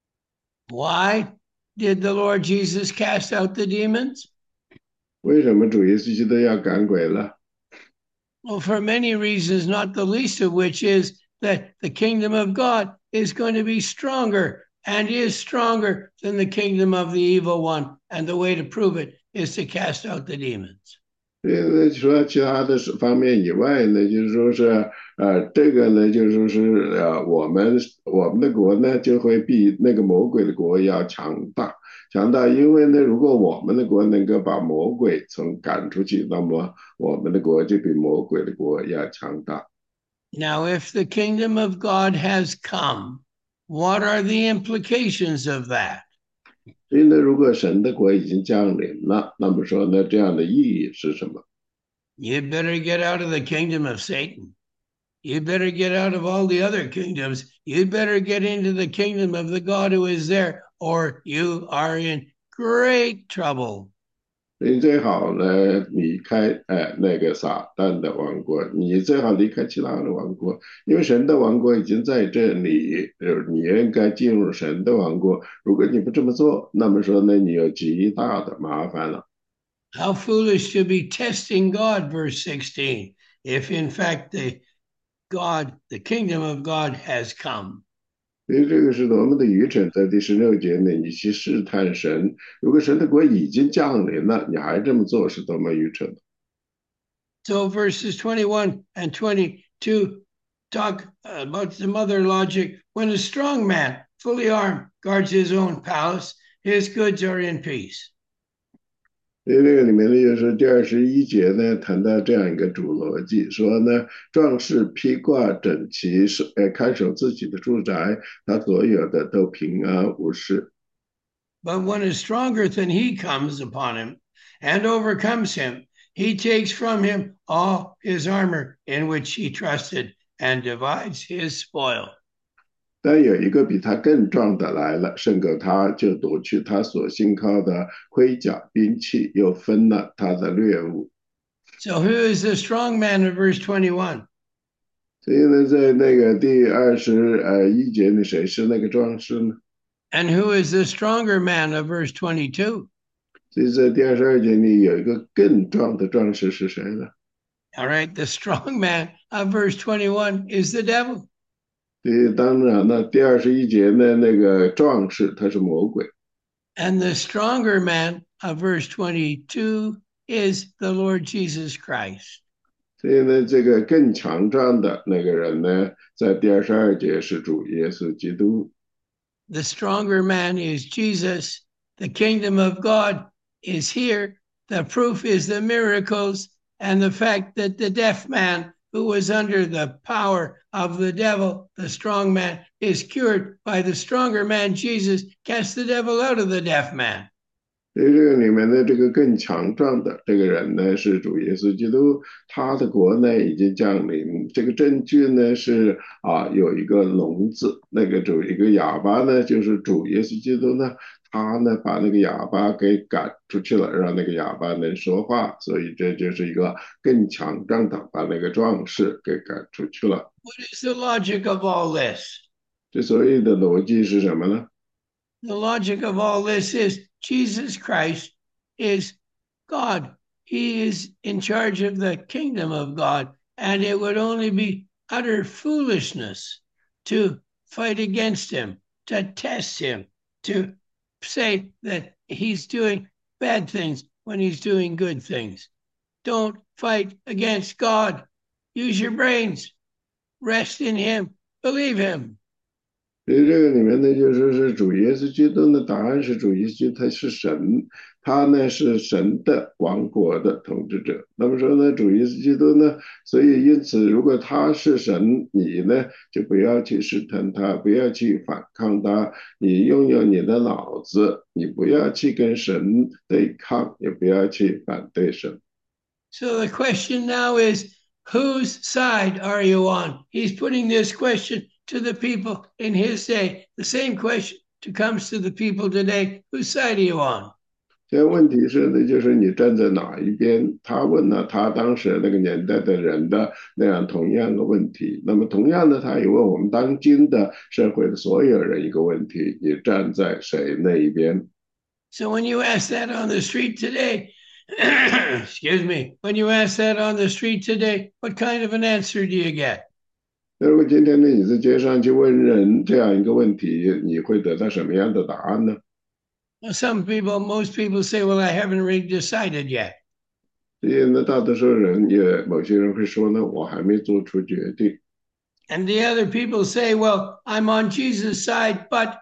Why did the Lord Jesus cast out the demons? 为什么主耶稣基督要赶鬼了？ Well, for many reasons, not the least of which is that the kingdom of God is going to be stronger and is stronger than the kingdom of the evil one. And the way to prove it is to cast out the demons. 除了其他的方面以外呢，就是说是这个呢，就是说是我们的国呢，就会比那个魔鬼的国要强大，强大。因为呢，如果我们的国能够把魔鬼从赶出去，那么我们的国就比魔鬼的国要强大。 Now, if the kingdom of God has come, what are the implications of that? 所以呢，如果神的国已经降临了，那么说呢，这样的意义是什么？ You'd better get out of the kingdom of Satan. You'd better get out of all the other kingdoms. You'd better get into the kingdom of the God who is there, or you are in great trouble. 你最好呢离开那个撒旦的王国，你最好离开其他的王国，因为神的王国已经在这里，你应该进入神的王国。如果你不这么做，那么说呢，你有极大的麻烦了。 How foolish to be testing God, verse 16, if in fact the kingdom of God has come. 所以这个是多么的愚蠢，在第16节呢，你去试探神，如果神的国已经降临了，你还这么做，是多么愚蠢的。 So verses 21 and 22 talk about some other logic. When a strong man, fully armed, guards his own palace, his goods are in peace. 所以这个里面呢，就是第21节呢，谈到这样一个主逻辑，说呢，壮士披挂整齐，看守自己的住宅，他所有的都平安无事。 But when a stronger than he comes upon him and overcomes him, he takes from him all his armor in which he trusted and divides his spoil. 但有一个比他更壮的来了，胜过他，就夺去他所信靠的盔甲兵器，又分了他的掠物。 So who is the strong man of verse 21? 所以呢，在那个第21节谁是那个壮士呢？ And who is the stronger man of verse 22? 所以在第22节里有一个更壮的壮士是谁呢？ All right, the strong man of verse 21 is the devil. 所以当然了，第21节的那个壮士他是魔鬼， And the stronger man of verse 22 is the Lord Jesus Christ. 所以呢，这个更强壮的那个人呢，在第22节是主耶稣基督。 The stronger man is Jesus. The kingdom of God is here. The proof is the miracles and the fact that the deaf man who was under the power of the devil, the strong man, is cured by the stronger man, Jesus, cast the devil out of the deaf man. 所以这个里面的这个更强壮的这个人呢，是主耶稣基督，他的国呢已经降临。这个证据呢是有一个聋子，那个一个哑巴呢，就是主耶稣基督呢，他呢把那个哑巴给赶出去了，让那个哑巴能说话。所以这就是一个更强壮的，把那个壮士给赶出去了。 What is the logic of all this? 这所谓的逻辑是什么呢？ The logic of all this is Jesus Christ is God. He is in charge of the kingdom of God. And it would only be utter foolishness to fight against him, to test him, to say that he's doing bad things when he's doing good things. Don't fight against God. Use your brains. Rest in him. Believe him. 所以这个里面呢，就说是主耶稣基督的答案是主耶稣基督他是神，他呢是神的王国的统治者。那么说呢，主耶稣基督呢，所以因此，如果他是神，你呢就不要去试探他，不要去反抗他，你拥有你的脑子，你不要去跟神对抗，也不要去反对神。 So the question now is, whose side are you on? He's putting this question to the people in his day. The same question comes to the people today. Whose side are you on? 现在问题是呢，就是你站在哪一边？他问了他当时那个年代的人的那样同样的问题。那么同样的，他也问我们当今的社会的所有人一个问题：你站在谁那一边？ So when you ask that on the street today, excuse me, when you ask that on the street today, what kind of an answer do you get? 那如果今天呢，你在街上去问人这样一个问题，你会得到什么样的答案呢？ Well, most people say, well, I haven't really decided yet. 所以呢，大多数人某些人会说呢，我还没做出决定。 And the other people say, well, I'm on Jesus' side, but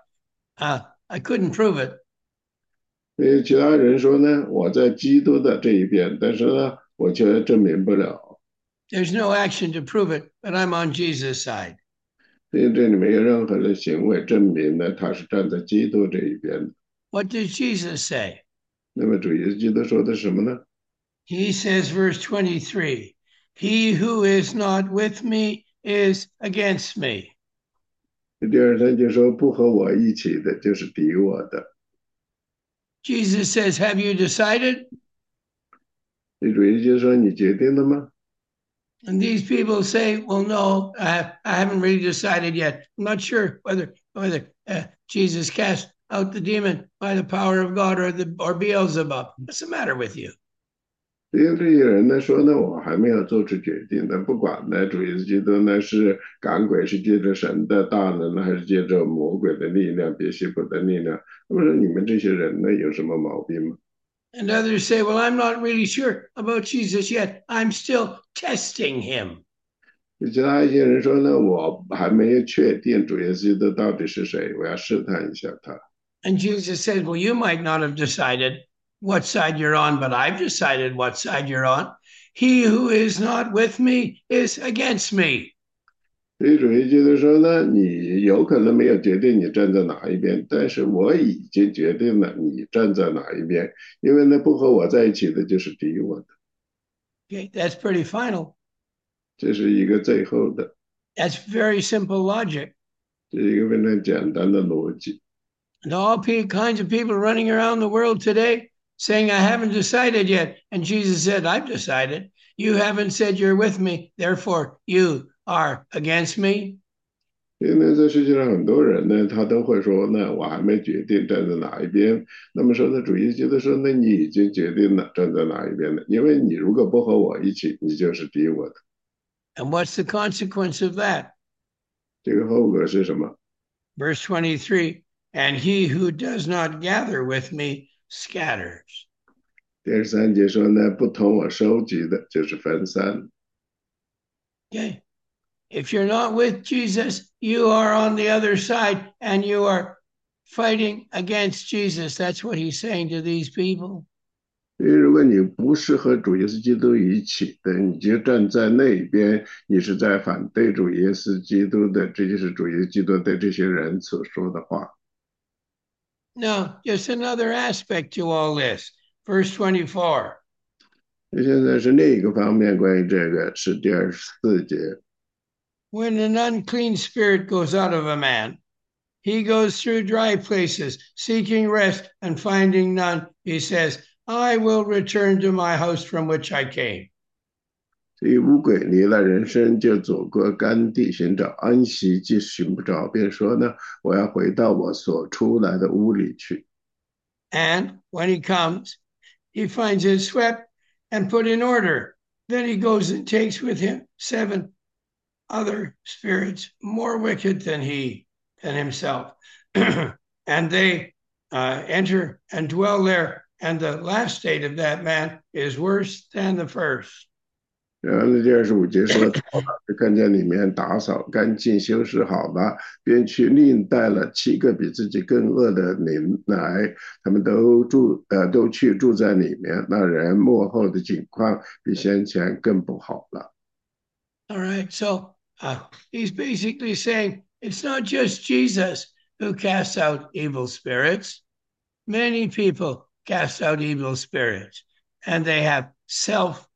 I couldn't prove it. 所以其他人说呢，我在基督的这一边，但是呢，我却证明不了。 There's no action to prove it, but I'm on Jesus' side. 所以这里没有任何的行为证明呢，他是站在基督这一边的。 What does Jesus say? 那么主耶稣基督说的什么呢？ He says, verse 23, he who is not with me is against me. 第二天就说不和我一起的，就是敌我的。 Jesus says, have you decided? 主耶稣说你决定了吗？ And these people say, well, no, I haven't really decided yet. I'm not sure whether Jesus cast out the demon by the power of God or Beelzebub. What's the matter with you? 因为这些人呢说呢，我还没有做出决定呢，不管呢，主耶稣基督呢是赶鬼是借着神的大能呢，还是借着魔鬼的力量、别西卜的力量？那么说你们这些人呢有什么毛病吗？ And others say, well, I'm not really sure about Jesus yet. I'm still testing him. 其他一些人说呢，我还没有确定主耶稣基督到底是谁，我要试探一下他。 And Jesus says, well, you might not have decided what side you're on, but I've decided what side you're on. He who is not with me is against me. 所以主耶稣基督说呢，你有可能没有决定你站在哪一边，但是我已经决定了你站在哪一边，因为呢，不和我在一起的就是敌我的。 Okay, that's pretty final. 这是一个最后的， That's very simple logic. 这是一个非常简单的逻辑。 And all kinds of people running around the world today saying, I haven't decided yet. And Jesus said, I've decided. You haven't said you're with me, therefore you are against me. 因为在世界上很多人呢，他都会说，那我还没决定站在哪一边。那么说，那主耶稣说，那你已经决定了站在哪一边了，因为你如果不和我一起，你就是敌我的。 And what's the consequence of that? 这个后果是什么？ Verse 23 And he who does not gather with me scatters. 第3节说呢，不同我收集的，就是分散。 Okay. If you're not with Jesus, you are on the other side and you are fighting against Jesus. That's what he's saying to these people. 因为如果你不是和主耶稣基督一起的，你就站在那边，你是在反对主耶稣基督的，这就是主耶稣基督对这些人所说的话。 Now, just another aspect to all this. Verse 24. 现在是另一个方面，关于这个是第24节。 When an unclean spirit goes out of a man, he goes through dry places, seeking rest and finding none. He says, I will return to my house from which I came. 所以乌鬼离了人生，就走过干地寻找安息，既寻不着，便说呢，我要回到我所出来的屋里去。 And when he comes, he finds it swept and put in order. Then he goes and takes with him 7 other spirits more wicked than himself. And they enter and dwell there. And the last state of that man is worse than the first. 然后呢，第25节说，到了就看见里面打扫干净、修饰好了，便去另带了7个比自己更恶的灵来，他们都去住在里面。那人幕后的景况比先前更不好了。 All right, so he's basically saying it's not just Jesus who casts out evil spirits. Many people cast out evil spirits, and they have self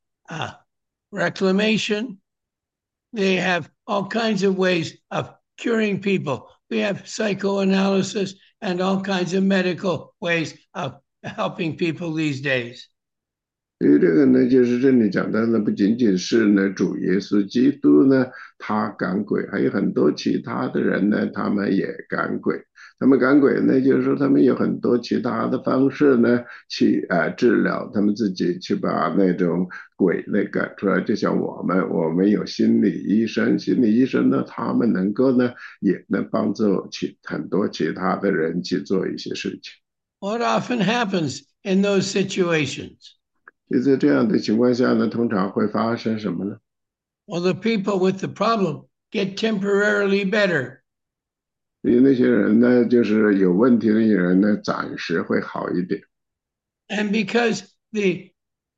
reclamation. They have all kinds of ways of curing people. We have psychoanalysis and all kinds of medical ways of helping people these days. 所以这个呢，就是这里讲的呢，不仅仅是呢主耶稣基督呢他赶鬼，还有很多其他的人呢，他们也赶鬼。他们赶鬼呢，就是说他们有很多其他的方式呢，去治疗他们自己，去把那种鬼呢赶出来。就像我们有心理医生，心理医生呢，他们能够呢，也能帮助很多其他的人去做一些事情。 What often happens in those situations? 就在这样的情况下呢，通常会发生什么呢？ Well, the people with the problem get temporarily better. 因为那些人呢，就是有问题的人呢，暂时会好一点。 And because the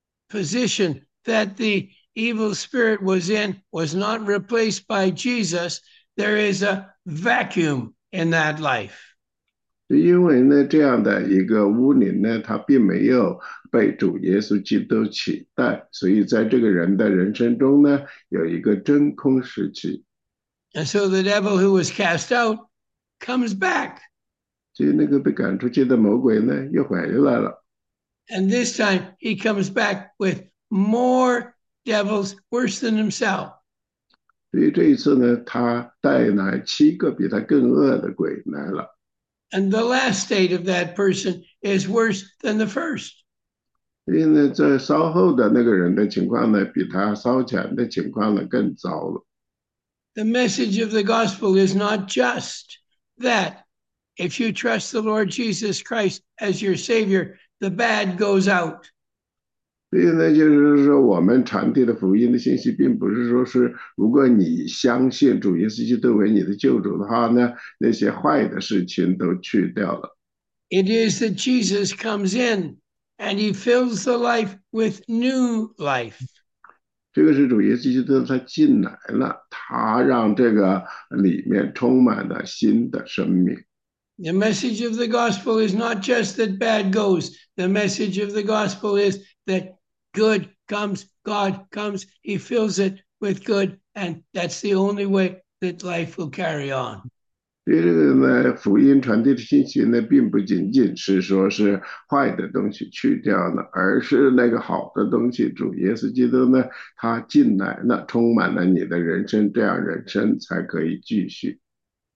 position that the evil spirit was in was not replaced by Jesus, there is a vacuum in that life. 因为呢，这样的一个污灵呢，他并没有被主耶稣基督取代，所以在这个人的人生中呢，有一个真空时期。 And so the devil who was cast out comes back. 所以那个被赶出去的魔鬼呢，又回来了。 And this time he comes back with more devils worse than himself. 所以这一次呢，他带来7个比他更恶的鬼来了。 And the last state of that person is worse than the first. 所以呢，在稍后的那个人的情况呢，比他稍前的情况呢更糟了。 The message of the gospel is not just that if you trust the Lord Jesus Christ as your Savior, the bad goes out. 所以呢，就是说，我们传递的福音的信息，并不是说是，如果你相信主耶稣基督为你的救主的话呢，那些坏的事情都去掉了。 It is that Jesus comes in and he fills the life with new life. 这个是主耶稣基督他进来了，他让这个里面充满了新的生命。 The message of the gospel is not just that bad goes. The message of the gospel is that good comes, God comes, he fills it with good, and that's the only way that life will carry on. 所以这个呢，福音传递的信息呢，并不仅仅是说是坏的东西去掉了，而是那个好的东西，主耶稣基督呢，他进来了，充满了你的人生，这样人生才可以继续。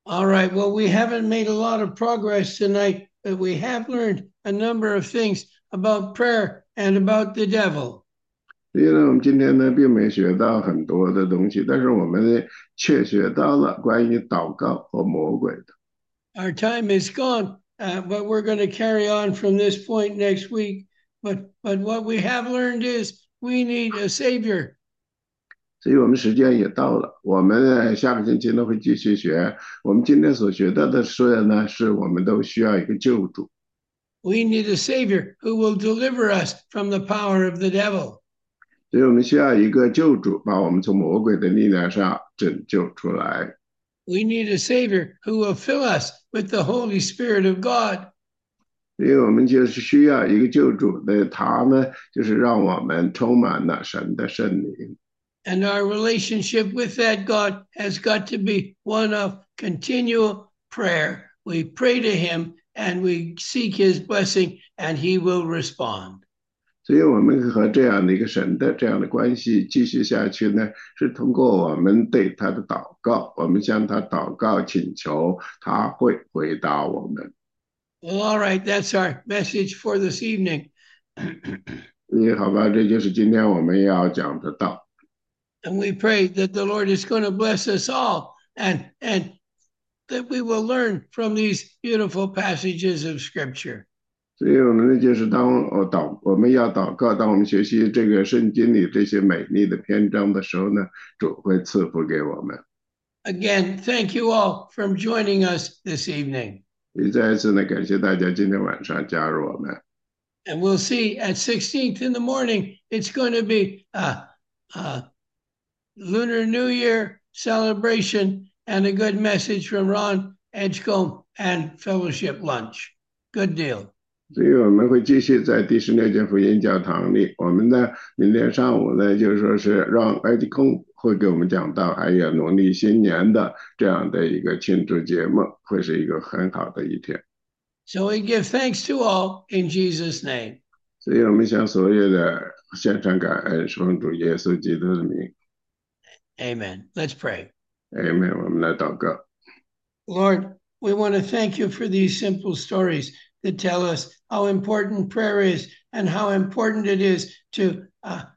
All right. Well, we haven't made a lot of progress tonight, but we have learned a number of things about prayer and about the devil. 所以呢，我们今天呢，并没学到很多的东西，但是我们呢，却学到了关于祷告和魔鬼的。 Our time is gone, but we're going to carry on from this point next week. But what we have learned is we need a savior. 所以我们时间也到了，我们呢下个星期呢会继续学。我们今天所学到的是呢，是我们都需要一个救主。 We need a savior who will deliver us from the power of the devil. 所以我们需要一个救主，把我们从魔鬼的力量上拯救出来。 We need a savior who will fill us with the Holy Spirit of God. 所以我们就是需要一个救主的，他呢就是让我们充满了神的圣灵。 And our relationship with that God has got to be one of continual prayer. We pray to him and we seek his blessing and he will respond. 所以我们和这样的一个神的这样的关系继续下去呢，是通过我们对他的祷告，我们向他祷告请求，他会回答我们。 Well, all right, that's our message for this evening. 好吧，这就是今天我们要讲的道。 And we pray that the Lord is going to bless us all and that we will learn from these beautiful passages of Scripture. 所以我们呢，就是我们要祷告，当我们学习这个圣经里这些美丽的篇章的时候呢，主会赐福给我们。 Again, thank you all for joining us this evening. 也再一次呢，感谢大家今天晚上加入我们。 And we'll see at 16th in the morning, it's going to be Lunar New Year celebration and a good message from Ron Edgecombe and fellowship lunch. Good deal. 所以我们会继续在第16间福音教堂里，我们呢明天上午呢，就是说是让埃迪空会给我们讲到，还有农历新年的这样的一个庆祝节目，会是一个很好的一天。 So we give thanks to all in Jesus' name. 所以我们向所有的献上感恩，奉主耶稣基督的名。 Amen. Let's pray. Amen. 我们来祷告。 Lord, we want to thank you for these simple stories that tell us how important prayer is and how important it is to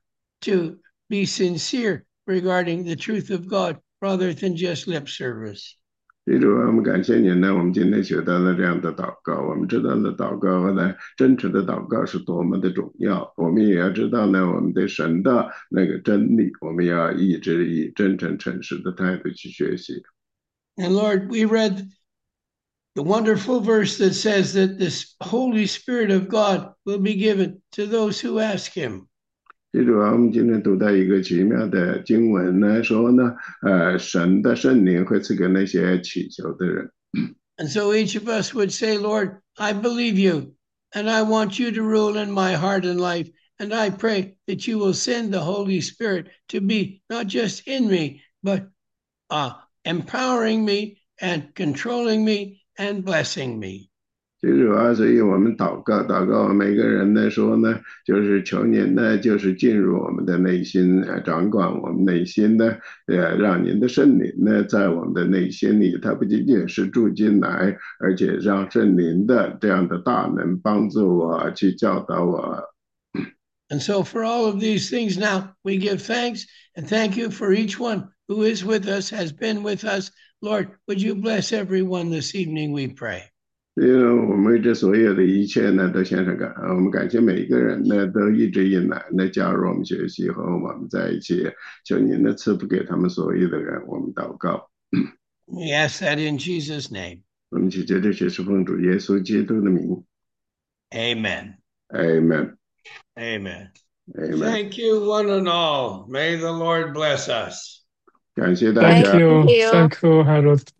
be sincere regarding the truth of God rather than just lip service. 主啊，我们感谢您呢，我们今天学到了这样的祷告，我们知道了祷告呢，真诚的祷告是多么的重要。我们也要知道呢，我们对神的那个真理，我们要一直以真诚诚实的态度去学习。 And Lord, we read the wonderful verse that says that this Holy Spirit of God will be given to those who ask him. 主啊，我们今天读到一个奇妙的经文呢，说呢，神的圣灵会赐给那些祈求的人。 And so each of us would say, Lord, I believe you, and I want you to rule in my heart and life. And I pray that you will send the Holy Spirit to be not just in me, but empowering me and controlling me and blessing me. 主啊，所以我们祷告，每个人呢说呢，就是求您呢，就是进入我们的内心，掌管我们内心呢，让您的圣灵呢，在我们的内心里，它不仅仅是住进来，而且让圣灵的这样的大能帮助我去教导我。 And so for all of these things now, we give thanks and thank you for each one who is with us, has been with us. Lord, would you bless everyone this evening, we pray. 因为我们为这所有的一切呢，都献上感恩。我们感谢每一个人呢，都一直以来呢加入我们学习和我们在一起。求您呢赐福给他们所有的人。我们祷告。 We ask that in Jesus' name. 我们祈求这些是奉主耶稣基督的名。 Amen. Amen. Amen. Amen. Thank you, one and all. May the Lord bless us. 感谢大家。 Thank you, Harold.